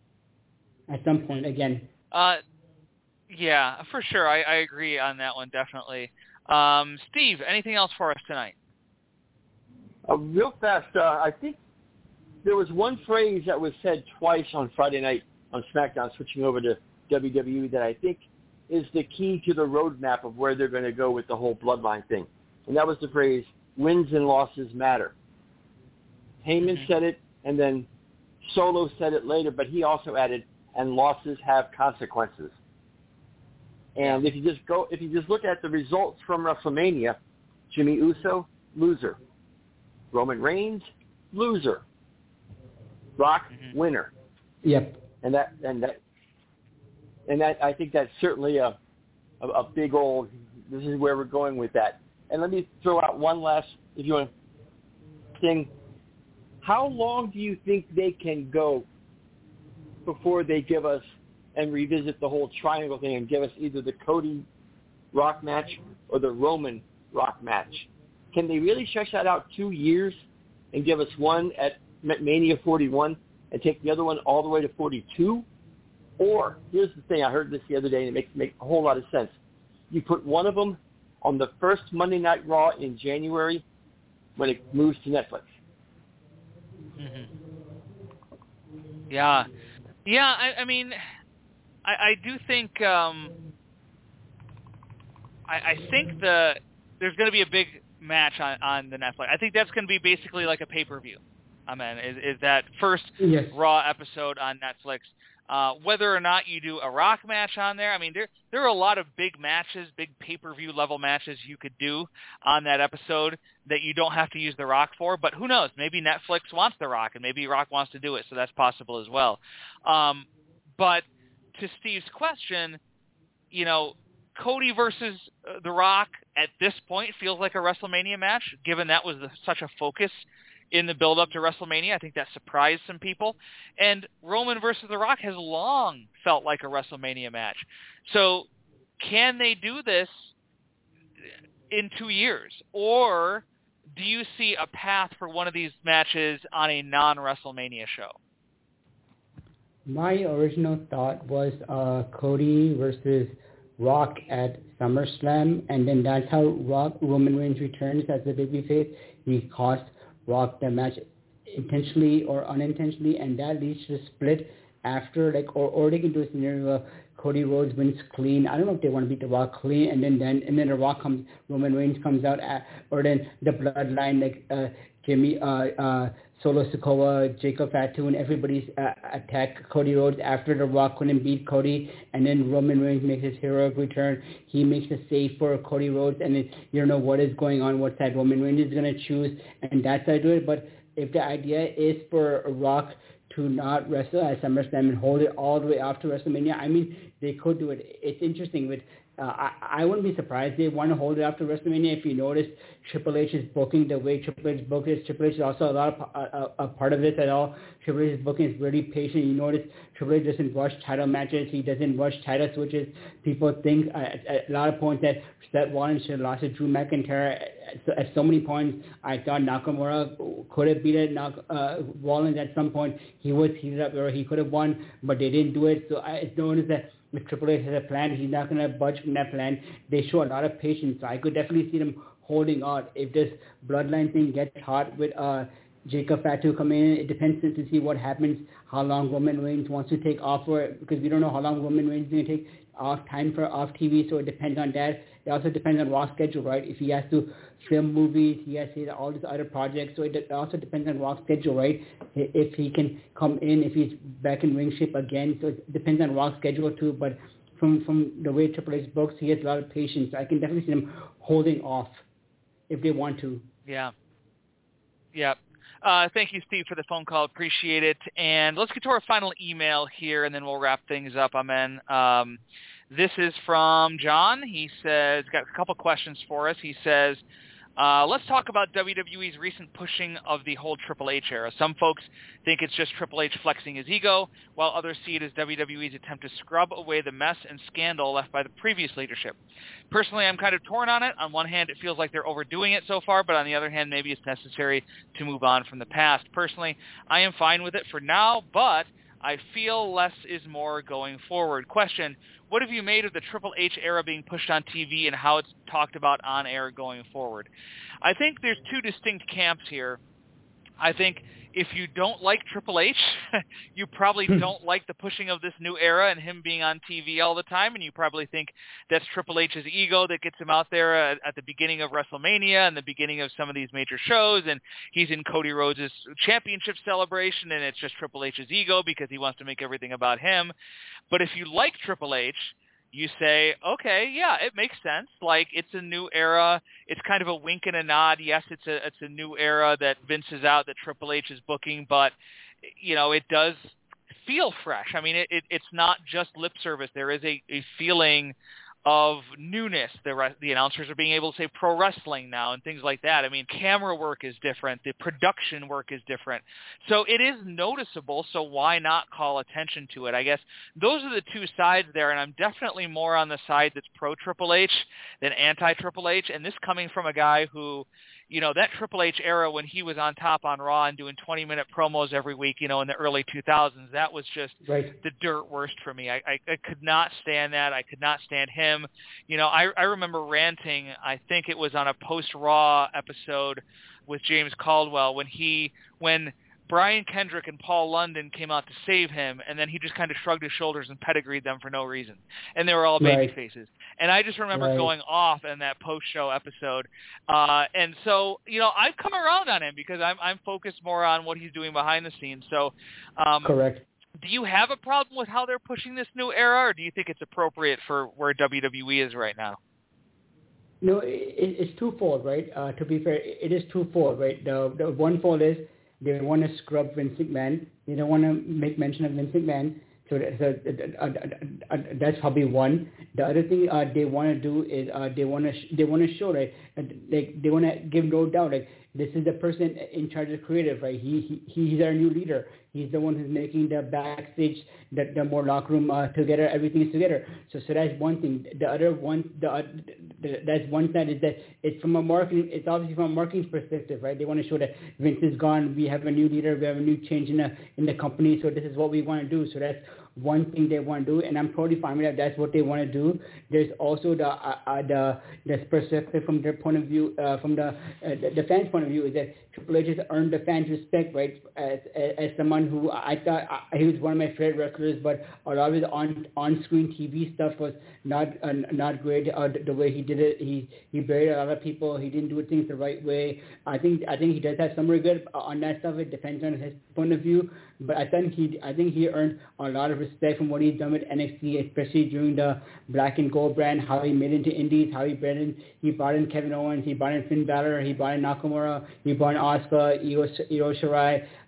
at some point again. Yeah, for sure. I agree on that one, definitely. Steve, anything else for us tonight? Real fast, I think there was one phrase that was said twice on Friday night on SmackDown, switching over to WWE, that I think is the key to the roadmap of where they're going to go with the whole bloodline thing. And that was the phrase, wins and losses matter. Heyman said it, and then Solo said it later, but he also added, and losses have consequences. And if you just look at the results from WrestleMania, Jimmy Uso, loser. Roman Reigns, loser. Rock, winner. Yep. And that I think that's certainly a big old. This is where we're going with that. And let me throw out one last, if you want, thing. How long do you think they can go before they give us and revisit the whole triangle thing and give us either the Cody Rock match or the Roman Rock match? Can they really stretch that out 2 years and give us one at Mania 41 and take the other one all the way to 42? Or, here's the thing, I heard this the other day and it makes a whole lot of sense. You put one of them on the first Monday Night Raw in January when it moves to Netflix. Yeah. I mean, I do think I think there's going to be a big match on the Netflix. I think that's going to be basically like a pay-per-view. I mean, is that first Raw episode on Netflix. Whether or not you do a Rock match on there, I mean, there are a lot of big matches, big pay-per-view level matches you could do on that episode that you don't have to use The Rock for, but who knows? Maybe Netflix wants The Rock, and maybe Rock wants to do it, so that's possible as well. But to Steve's question, you know, Cody versus The Rock at this point feels like a WrestleMania match, given that was such a focus in the build-up to WrestleMania. I think that surprised some people. And Roman versus The Rock has long felt like a WrestleMania match. So can they do this in 2 years? Or do you see a path for one of these matches on a non-WrestleMania show? My original thought was Cody versus Rock at SummerSlam, and then that's how Roman Reigns returns as the babyface. He cost Rock the match intentionally or unintentionally, and that leads to a split after, like, or they can do a scenario where Cody Rhodes wins clean. I don't know if they want to beat The Rock clean, and then the Rock Roman Reigns comes out, or then the bloodline, like Jimmy, Solo Sikoa, Jacob Fatu, and everybody's attack Cody Rhodes after The Rock couldn't beat Cody, and then Roman Reigns makes his heroic return. He makes a save for Cody Rhodes, and then you don't know what is going on, what side Roman Reigns is going to choose, and that's how I do it. But if the idea is for Rock to not wrestle at SummerSlam and hold it all the way after WrestleMania, I mean, they could do it. It's interesting with I wouldn't be surprised they want to hold it after WrestleMania. If you notice, Triple H is booking the way Triple H booked it. Triple H is also a part of this at all. Triple H's booking is really patient. You notice Triple H doesn't rush title matches. He doesn't rush title switches. People think at a lot of points that Seth Rollins should have lost to Drew McIntyre. At so many points, I thought Nakamura could have beaten Rollins at some point. He was heated up, or he could have won, but they didn't do it. So I noticed that if Triple H has a plan, he's not going to budge from that plan. They show a lot of patience. So I could definitely see them holding out. If this bloodline thing gets hot with Jacob Fatu coming in, it depends to see what happens, how long Roman Reigns wants to take off for it, because we don't know how long Roman Reigns is going to take off TV, so it depends on that. It also depends on Rock's schedule, right? If he has to film movies, he has to all these other projects, so it also depends on Rock's schedule, right? If he can come in, if he's back in ring shape again, so it depends on Rock's schedule too, but from the way Triple H books, he has a lot of patience. I can definitely see them holding off if they want to. Yeah. Thank you, Steve, for the phone call. Appreciate it. And let's get to our final email here, and then we'll wrap things up. Amen. This is from John. He says, got a couple questions for us. He says, let's talk about WWE's recent pushing of the whole Triple H era. Some folks think it's just Triple H flexing his ego, while others see it as WWE's attempt to scrub away the mess and scandal left by the previous leadership. Personally, I'm kind of torn on it. On one hand, it feels like they're overdoing it so far, but on the other hand, maybe it's necessary to move on from the past. Personally, I am fine with it for now, but I feel less is more going forward. Question, what have you made of the Triple H era being pushed on TV and how it's talked about on air going forward? I think there's two distinct camps here. I think if you don't like Triple H, you probably don't like the pushing of this new era and him being on TV all the time, and you probably think that's Triple H's ego that gets him out there at the beginning of WrestleMania and the beginning of some of these major shows, and he's in Cody Rhodes' championship celebration, and it's just Triple H's ego because he wants to make everything about him. But if you like Triple H, you say, okay, yeah, it makes sense. Like, it's a new era. It's kind of a wink and a nod. Yes, it's a new era that Vince is out, that Triple H is booking, but, you know, it does feel fresh. I mean, it's not just lip service. There is a feeling of newness. The announcers are being able to say pro wrestling now and things like that. I mean, camera work is different. The production work is different. So it is noticeable, so why not call attention to it? I guess those are the two sides there, and I'm definitely more on the side that's pro Triple H than anti Triple H, and this coming from a guy who, you know, that Triple H era when he was on top on Raw and doing 20-minute promos every week, you know, in the early 2000s, that was just the dirt worst for me. I could not stand that. I could not stand him. You know, I remember ranting, I think it was on a post-Raw episode with James Caldwell when Brian Kendrick and Paul London came out to save him, and then he just kind of shrugged his shoulders and pedigreed them for no reason. And they were all baby faces. And I just remember going off in that post-show episode. And so, you know, I've come around on him because I'm focused more on what he's doing behind the scenes. So, correct. Do you have a problem with how they're pushing this new era, or do you think it's appropriate for where WWE is right now? No, it's twofold, right? To be fair, it is twofold, right? The one fold is they want to scrub Vince McMahon. They don't want to make mention of Vince McMahon. So that's probably one. The other thing they want to do is they want to show, right? They want to give no doubt, like, this is the person in charge of creative, right? He's our new leader. He's the one who's making the backstage, the more locker room together. Everything is together. So that's one thing. The other one, that's one side is that it's from a marketing. It's obviously from a marketing perspective, right? They want to show that Vince is gone. We have a new leader. We have a new change in the company. So this is what we want to do. So that's one thing they want to do, and I'm totally fine with that. That's what they want to do. There's also the perspective from their point of view, from the fans' point of view, is that Triple H has earned the fans' respect, right? As someone who I thought he was one of my favorite wrestlers, but a lot of his on-screen TV stuff was not great. The way he did it, he buried a lot of people. He didn't do things the right way. I think he does have some regret on that stuff. It depends on his point of view, but I think he earned a lot of respect from what he's done with NXT, especially during the Black and Gold brand, how he made it into Indies, how he brought in Kevin Owens, he brought in Finn Balor, he brought in Nakamura, he brought in Asuka, Io Shirai.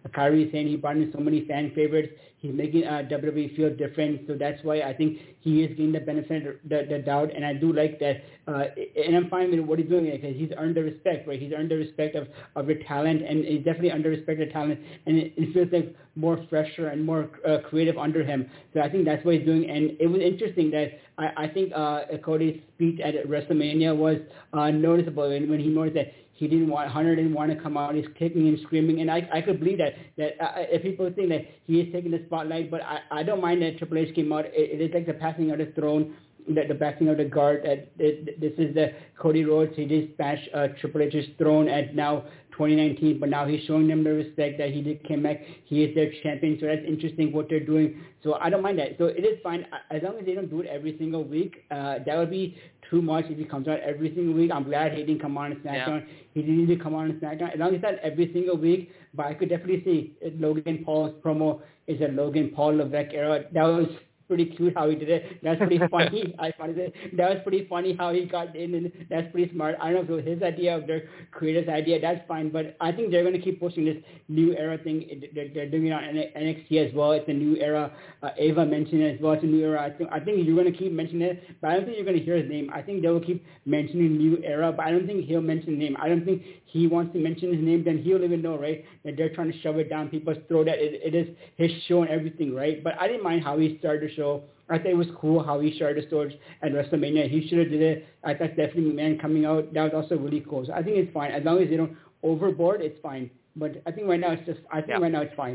Kyrie is saying he brought in so many fan favorites. He's making WWE feel different. So that's why I think he is getting the benefit of the doubt. And I do like that. And I'm fine with what he's doing because he's earned the respect, right? He's earned the respect of your talent, and he's definitely earned the respect of talent. And it feels like more fresher and more creative under him. So I think that's what he's doing. And it was interesting that I think Cody's speech at WrestleMania was noticeable when he noticed that Hunter didn't want to come out. He's kicking and screaming, and I could believe that if people think that he is taking the spotlight, but I don't mind that Triple H came out. It is like the passing of the throne, the passing of the guard. This is the Cody Rhodes. He did smash Triple H's throne at now 2019, but now he's showing them the respect that he did came back. He is their champion, so that's interesting what they're doing. So I don't mind that. So it is fine as long as they don't do it every single week. That would be too much if he comes out every single week. I'm glad he didn't come on SmackDown. Yeah. He didn't need to come on SmackDown. As long as that's every single week, but I could definitely see Logan Paul's promo is a Logan Paul Levesque era. That was pretty cute how he did it. That's pretty funny. I find it. That was pretty funny how he got in, and that's pretty smart. I don't know if it was his idea or their creator's idea. That's fine, but I think they're going to keep pushing this new era thing. They're doing it on NXT as well. It's a new era. Ava mentioned it as well. It's a new era. I think you're going to keep mentioning it, but I don't think you're going to hear his name. I think they will keep mentioning new era, but I don't think he'll mention his name. I don't think he wants to mention his name. Then he'll even know, right, that they're trying to shove it down people's throat. That it is his show and everything, right? But I didn't mind how he started the show. I think it was cool how he started the story at WrestleMania. He should have did it. I thought Stephanie McMahon coming out, that was also really cool. So I think it's fine. As long as they don't overboard, it's fine. But I think right now right now it's fine.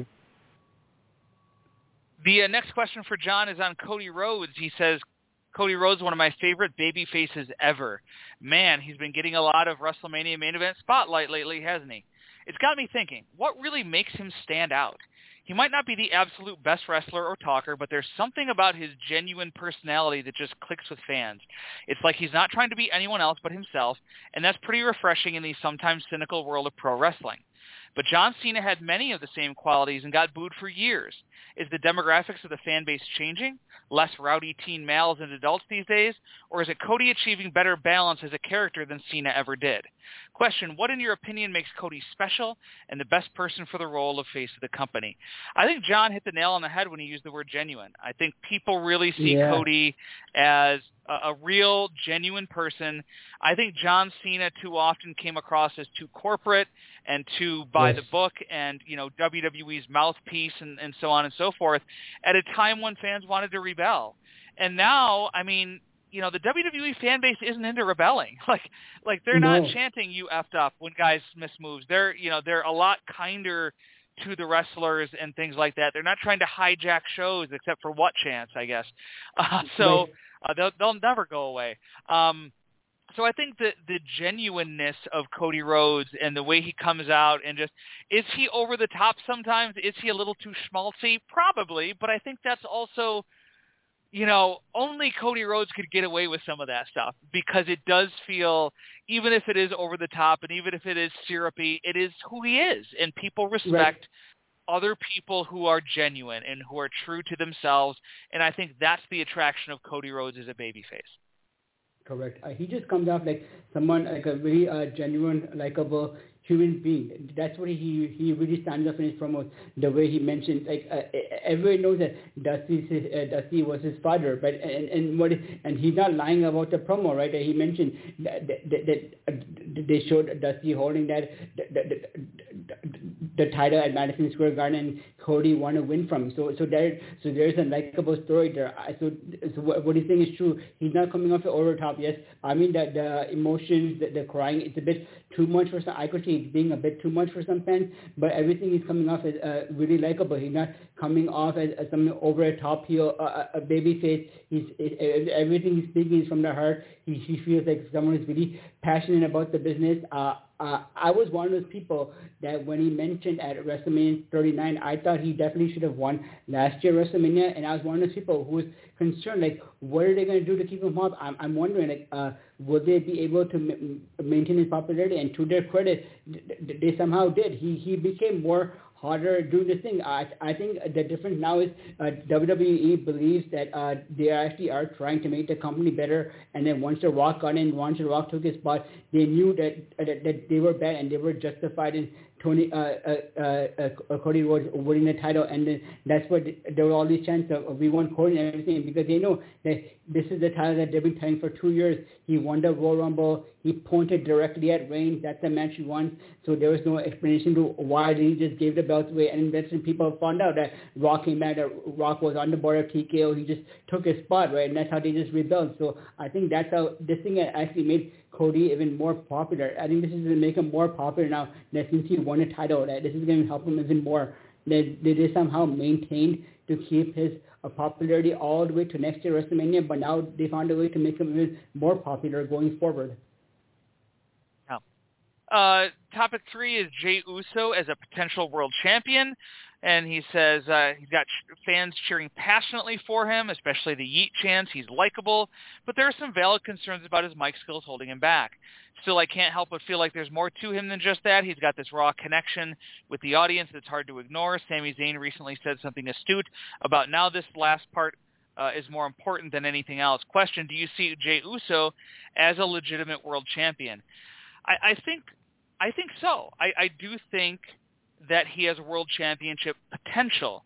The next question for John is on Cody Rhodes. He says, Cody Rhodes, one of my favorite baby faces ever. Man, he's been getting a lot of WrestleMania main event spotlight lately, hasn't he? It's got me thinking, what really makes him stand out? He might not be the absolute best wrestler or talker, but there's something about his genuine personality that just clicks with fans. It's like he's not trying to be anyone else but himself, and that's pretty refreshing in the sometimes cynical world of pro wrestling. But John Cena had many of the same qualities and got booed for years. Is the demographics of the fan base changing? Less rowdy teen males and adults these days? Or is it Cody achieving better balance as a character than Cena ever did? Question, what in your opinion makes Cody special and the best person for the role of face of the company? I think John hit the nail on the head when he used the word genuine. I think people really see Cody as a real, genuine person. I think John Cena too often came across as too corporate and too by the book and, WWE's mouthpiece and so on and so forth at a time when fans wanted to rebel. And now, the WWE fan base isn't into rebelling. Like they're not chanting "you effed up" when guys miss moves. They're a lot kinder to the wrestlers and things like that. They're not trying to hijack shows except for What Chance, I guess. They'll never go away. So I think that the genuineness of Cody Rhodes and the way he comes out and just, is he over the top sometimes? Is he a little too schmaltzy? Probably, but I think that's also, only Cody Rhodes could get away with some of that stuff because it does feel, even if it is over the top and even if it is syrupy, it is who he is. And people respect other people who are genuine and who are true to themselves. And I think that's the attraction of Cody Rhodes as a babyface. Correct. He just comes off like someone, like a very genuine, likable human being. That's what he really stands up in his promos. The way he mentioned, everybody knows that Dusty was his father, but and he's not lying about the promo, right? He mentioned that they showed Dusty holding the title at Madison Square Garden, and Cody won a win from. So there's a likable story there. So what he's saying is true. He's not coming off the over top. Yes, that the emotions, the crying, it's a bit too much for some. I could see it being a bit too much for some fans, but everything is coming off as really likable. He's not coming off as something over the top heel, a baby face. Everything he's speaking is from the heart. He feels like someone who's really passionate about the business. I was one of those people that when he mentioned at WrestleMania 39, I thought he definitely should have won last year WrestleMania, and I was one of those people who was concerned, what are they going to do to keep him up? I'm wondering, will they be able to maintain his popularity? And to their credit, they somehow did. He became more harder doing this thing. I think the difference now is WWE believes that they actually are trying to make the company better, and then once The Rock got in, once The Rock took his spot, they knew that they were bad and they were justified in Cody Rhodes winning the title, and then that's what there were all these chances of we want Cody and everything, because they know that this is the title that they've been playing for 2 years. He won the Royal Rumble. He pointed directly at Reigns. That's the match he won. So there was no explanation to why he just gave the belt away. And that's when people found out that Rock came back, that Rock was on the board of TKO. He just took his spot, right? And that's how they just rebuilt. So I think that's how this thing actually made Cody even more popular. I think this is going to make him more popular now that since he won a title, that this is going to help him even more. That they somehow maintained to keep his popularity all the way to next year WrestleMania, but now they found a way to make him even more popular going forward. Topic 3 is Jey Uso as a potential world champion, and he says he's got fans cheering passionately for him, especially the Yeet chants. He's likable, but there are some valid concerns about his mic skills holding him back. Still, I can't help but feel like there's more to him than just that. He's got this raw connection with the audience that's hard to ignore. Sami Zayn recently said something astute about now this last part is more important than anything else. Question, do you see Jey Uso as a legitimate world champion? I think so. I do think that he has world championship potential.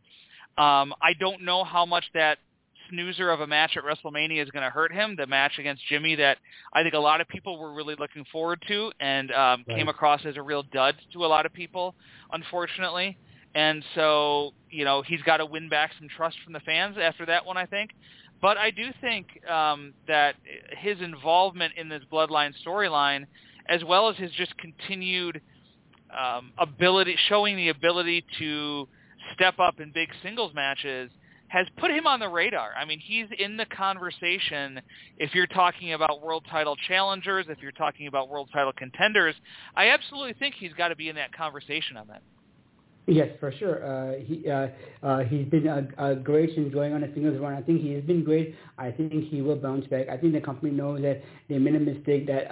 I don't know how much that snoozer of a match at WrestleMania is going to hurt him, the match against Jimmy that I think a lot of people were really looking forward to and came across as a real dud to a lot of people, unfortunately. And so, he's got to win back some trust from the fans after that one, I think. But I do think that his involvement in this Bloodline storyline, as well as his just continued showing the ability to step up in big singles matches, has put him on the radar. I mean, he's in the conversation if you're talking about world title challengers, if you're talking about world title contenders. I absolutely think he's got to be in that conversation on that. Yes, for sure. He's been great since going on a singles run. I think he has been great. I think he will bounce back. I think the company knows that they made a mistake, that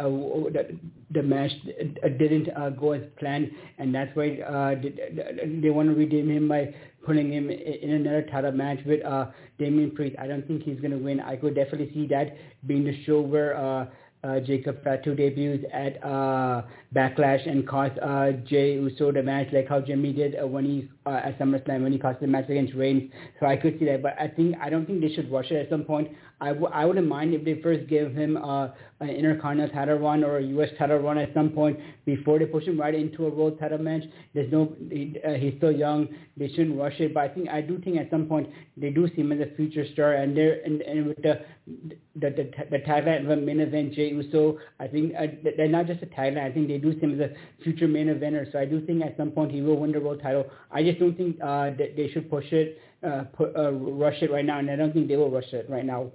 the match didn't go as planned, and that's why they want to redeem him by putting him in another title match with Damian Priest. I don't think he's going to win. I could definitely see that being the show where Jacob Fatu debuts at Backlash and cost Jey Uso the match, like how Jimmy did when he at SummerSlam when he cost the match against Reigns. So I could see that, but I don't think they should rush it at some point. I wouldn't mind if they first give him an Intercontinental title run or a U.S. title run at some point before they push him right into a world title match. He's still young. They shouldn't rush it. But I do think at some point they do see him as a future star, and with the tagline of a main event, Jey Uso, I think they're not just a tagline. I think they do see him as a future main eventer. So I do think at some point he will win the world title. I just don't think that they should push it, rush it right now, and I don't think they will rush it right now.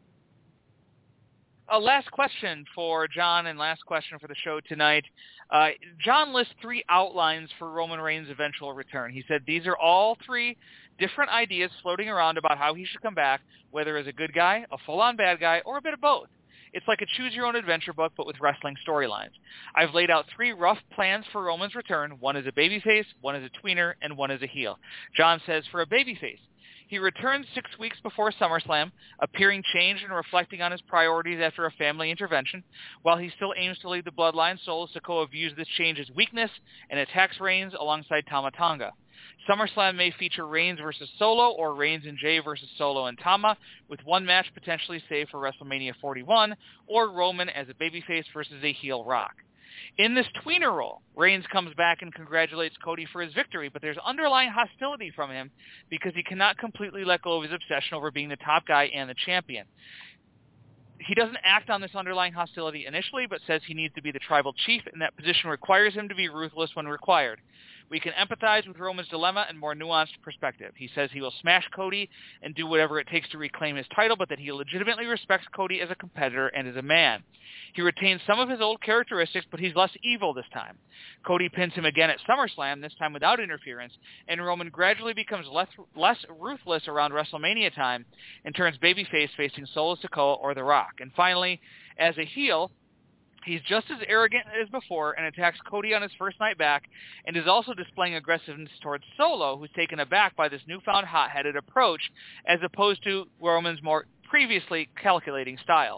Last question for John and last question for the show tonight. John lists 3 outlines for Roman Reigns' eventual return. He said these are all 3 different ideas floating around about how he should come back, whether as a good guy, a full-on bad guy, or a bit of both. It's like a choose-your-own-adventure book, but with wrestling storylines. I've laid out 3 rough plans for Roman's return. One is a babyface, one is a tweener, and one is a heel. John says for a babyface, he returns 6 weeks before SummerSlam, appearing changed and reflecting on his priorities after a family intervention. While he still aims to lead the bloodline, Solo Sikoa views this change as weakness and attacks Reigns alongside Tama Tonga. SummerSlam may feature Reigns versus Solo or Reigns and Jey versus Solo and Tama, with one match potentially saved for WrestleMania 41, or Roman as a babyface versus a heel Rock. In this tweener role, Reigns comes back and congratulates Cody for his victory, but there's underlying hostility from him because he cannot completely let go of his obsession over being the top guy and the champion. He doesn't act on this underlying hostility initially, but says he needs to be the tribal chief, and that position requires him to be ruthless when required. We can empathize with Roman's dilemma and more nuanced perspective. He says he will smash Cody and do whatever it takes to reclaim his title, but that he legitimately respects Cody as a competitor and as a man. He retains some of his old characteristics, but he's less evil this time. Cody pins him again at SummerSlam, this time without interference, and Roman gradually becomes less ruthless around WrestleMania time and turns babyface facing Solo Sikoa or The Rock. And finally, as a heel, he's just as arrogant as before and attacks Cody on his first night back, and is also displaying aggressiveness towards Solo, who's taken aback by this newfound hot-headed approach as opposed to Roman's more previously calculating style.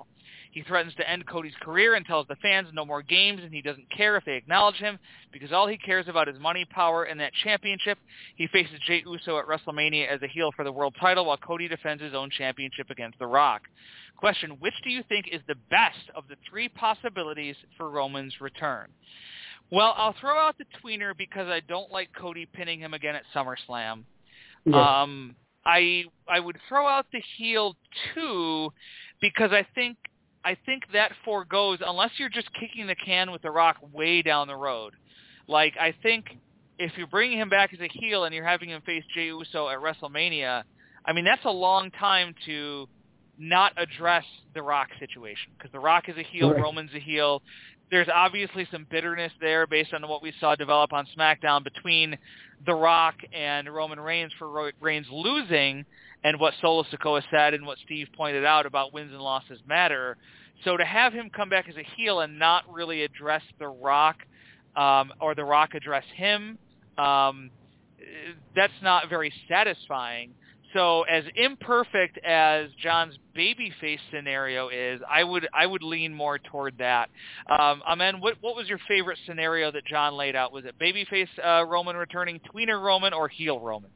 He threatens to end Cody's career and tells the fans no more games, and he doesn't care if they acknowledge him because all he cares about is money, power, and that championship. He faces Jey Uso at WrestleMania as a heel for the world title while Cody defends his own championship against The Rock. Question, which do you think is the best of the three possibilities for Roman's return? Well, I'll throw out the tweener because I don't like Cody pinning him again at SummerSlam. Yeah. I would throw out the heel too because I think that foregoes, unless you're just kicking the can with The Rock way down the road. Like, I think if you're bringing him back as a heel and you're having him face Jey Uso at WrestleMania, I mean, that's a long time to not address The Rock situation because The Rock is a heel, right. Roman's a heel. There's obviously some bitterness there based on what we saw develop on SmackDown between The Rock and Roman Reigns for Reigns losing and what Solo Sikoa said and what Steve pointed out about wins and losses matter. So to have him come back as a heel and not really address The Rock or The Rock address him, that's not very satisfying. So as imperfect as John's babyface scenario is, I would lean more toward that. Amen, what was your favorite scenario that John laid out? Was it babyface Roman returning, tweener Roman, or heel Roman?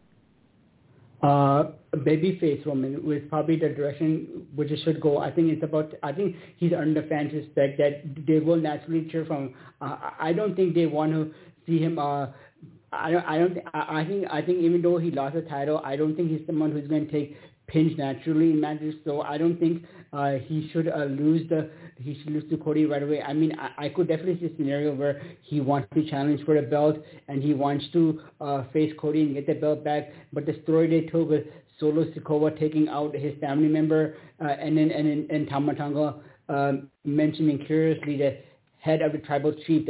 Babyface Roman was probably the direction which it should go. I think he's earned the fans' respect that they will naturally cheer for him. I don't think they want to see him. I think even though he lost the title, I don't think he's someone who's going to take pins naturally in matches. So I don't think he should lose to Cody right away. I mean, I could definitely see a scenario where he wants to challenge for the belt and he wants to face Cody and get the belt back. But the story they told with Solo Sikoa taking out his family member and Tama Tonga mentioning curiously the head of the tribal chief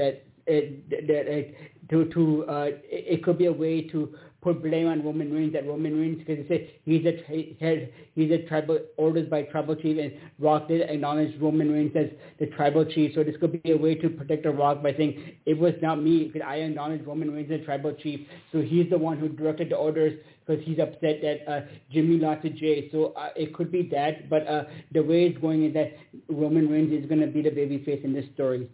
it could be a way to put blame on Roman Reigns, that Roman Reigns, because they say he's a tribal, ordered by tribal chief, and Rock did acknowledge Roman Reigns as the tribal chief. So this could be a way to protect the Rock by saying it was not me, because I acknowledge Roman Reigns as tribal chief. So he's the one who directed the orders because he's upset that Jimmy lost to Jey. So it could be that, but the way it's going is that Roman Reigns is going to be the babyface in this story.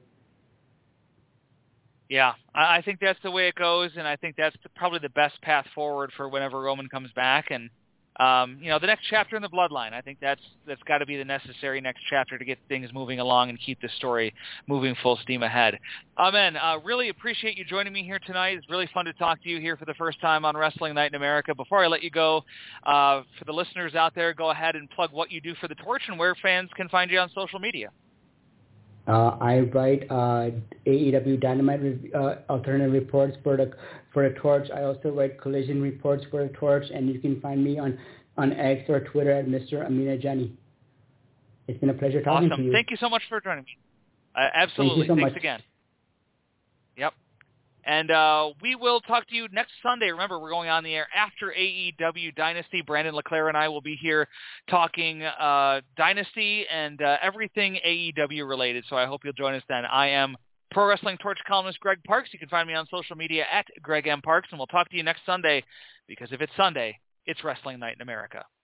Yeah, I think that's the way it goes, and I think that's probably the best path forward for whenever Roman comes back. And the next chapter in the Bloodline, I think that's got to be the necessary next chapter to get things moving along and keep the story moving full steam ahead. Amen. Really appreciate you joining me here tonight. It's really fun to talk to you here for the first time on Wrestling Night in America. Before I let you go, for the listeners out there, go ahead and plug what you do for the Torch and where fans can find you on social media. I write AEW Dynamite alternative reports for the Torch. I also write collision reports for the Torch, and you can find me on X or Twitter at Mr. Amina Jani. It's been a pleasure talking to you. Thank you so much for joining me. Absolutely. Thank you so Thanks much. again. Yep. And we will talk to you next Sunday. Remember, we're going on the air after AEW Dynasty. Brandon LeClaire and I will be here talking Dynasty and everything AEW related. So I hope you'll join us then. I am Pro Wrestling Torch columnist Greg Parks. You can find me on social media at Greg M. Parks. And we'll talk to you next Sunday because if it's Sunday, it's Wrestling Night in America.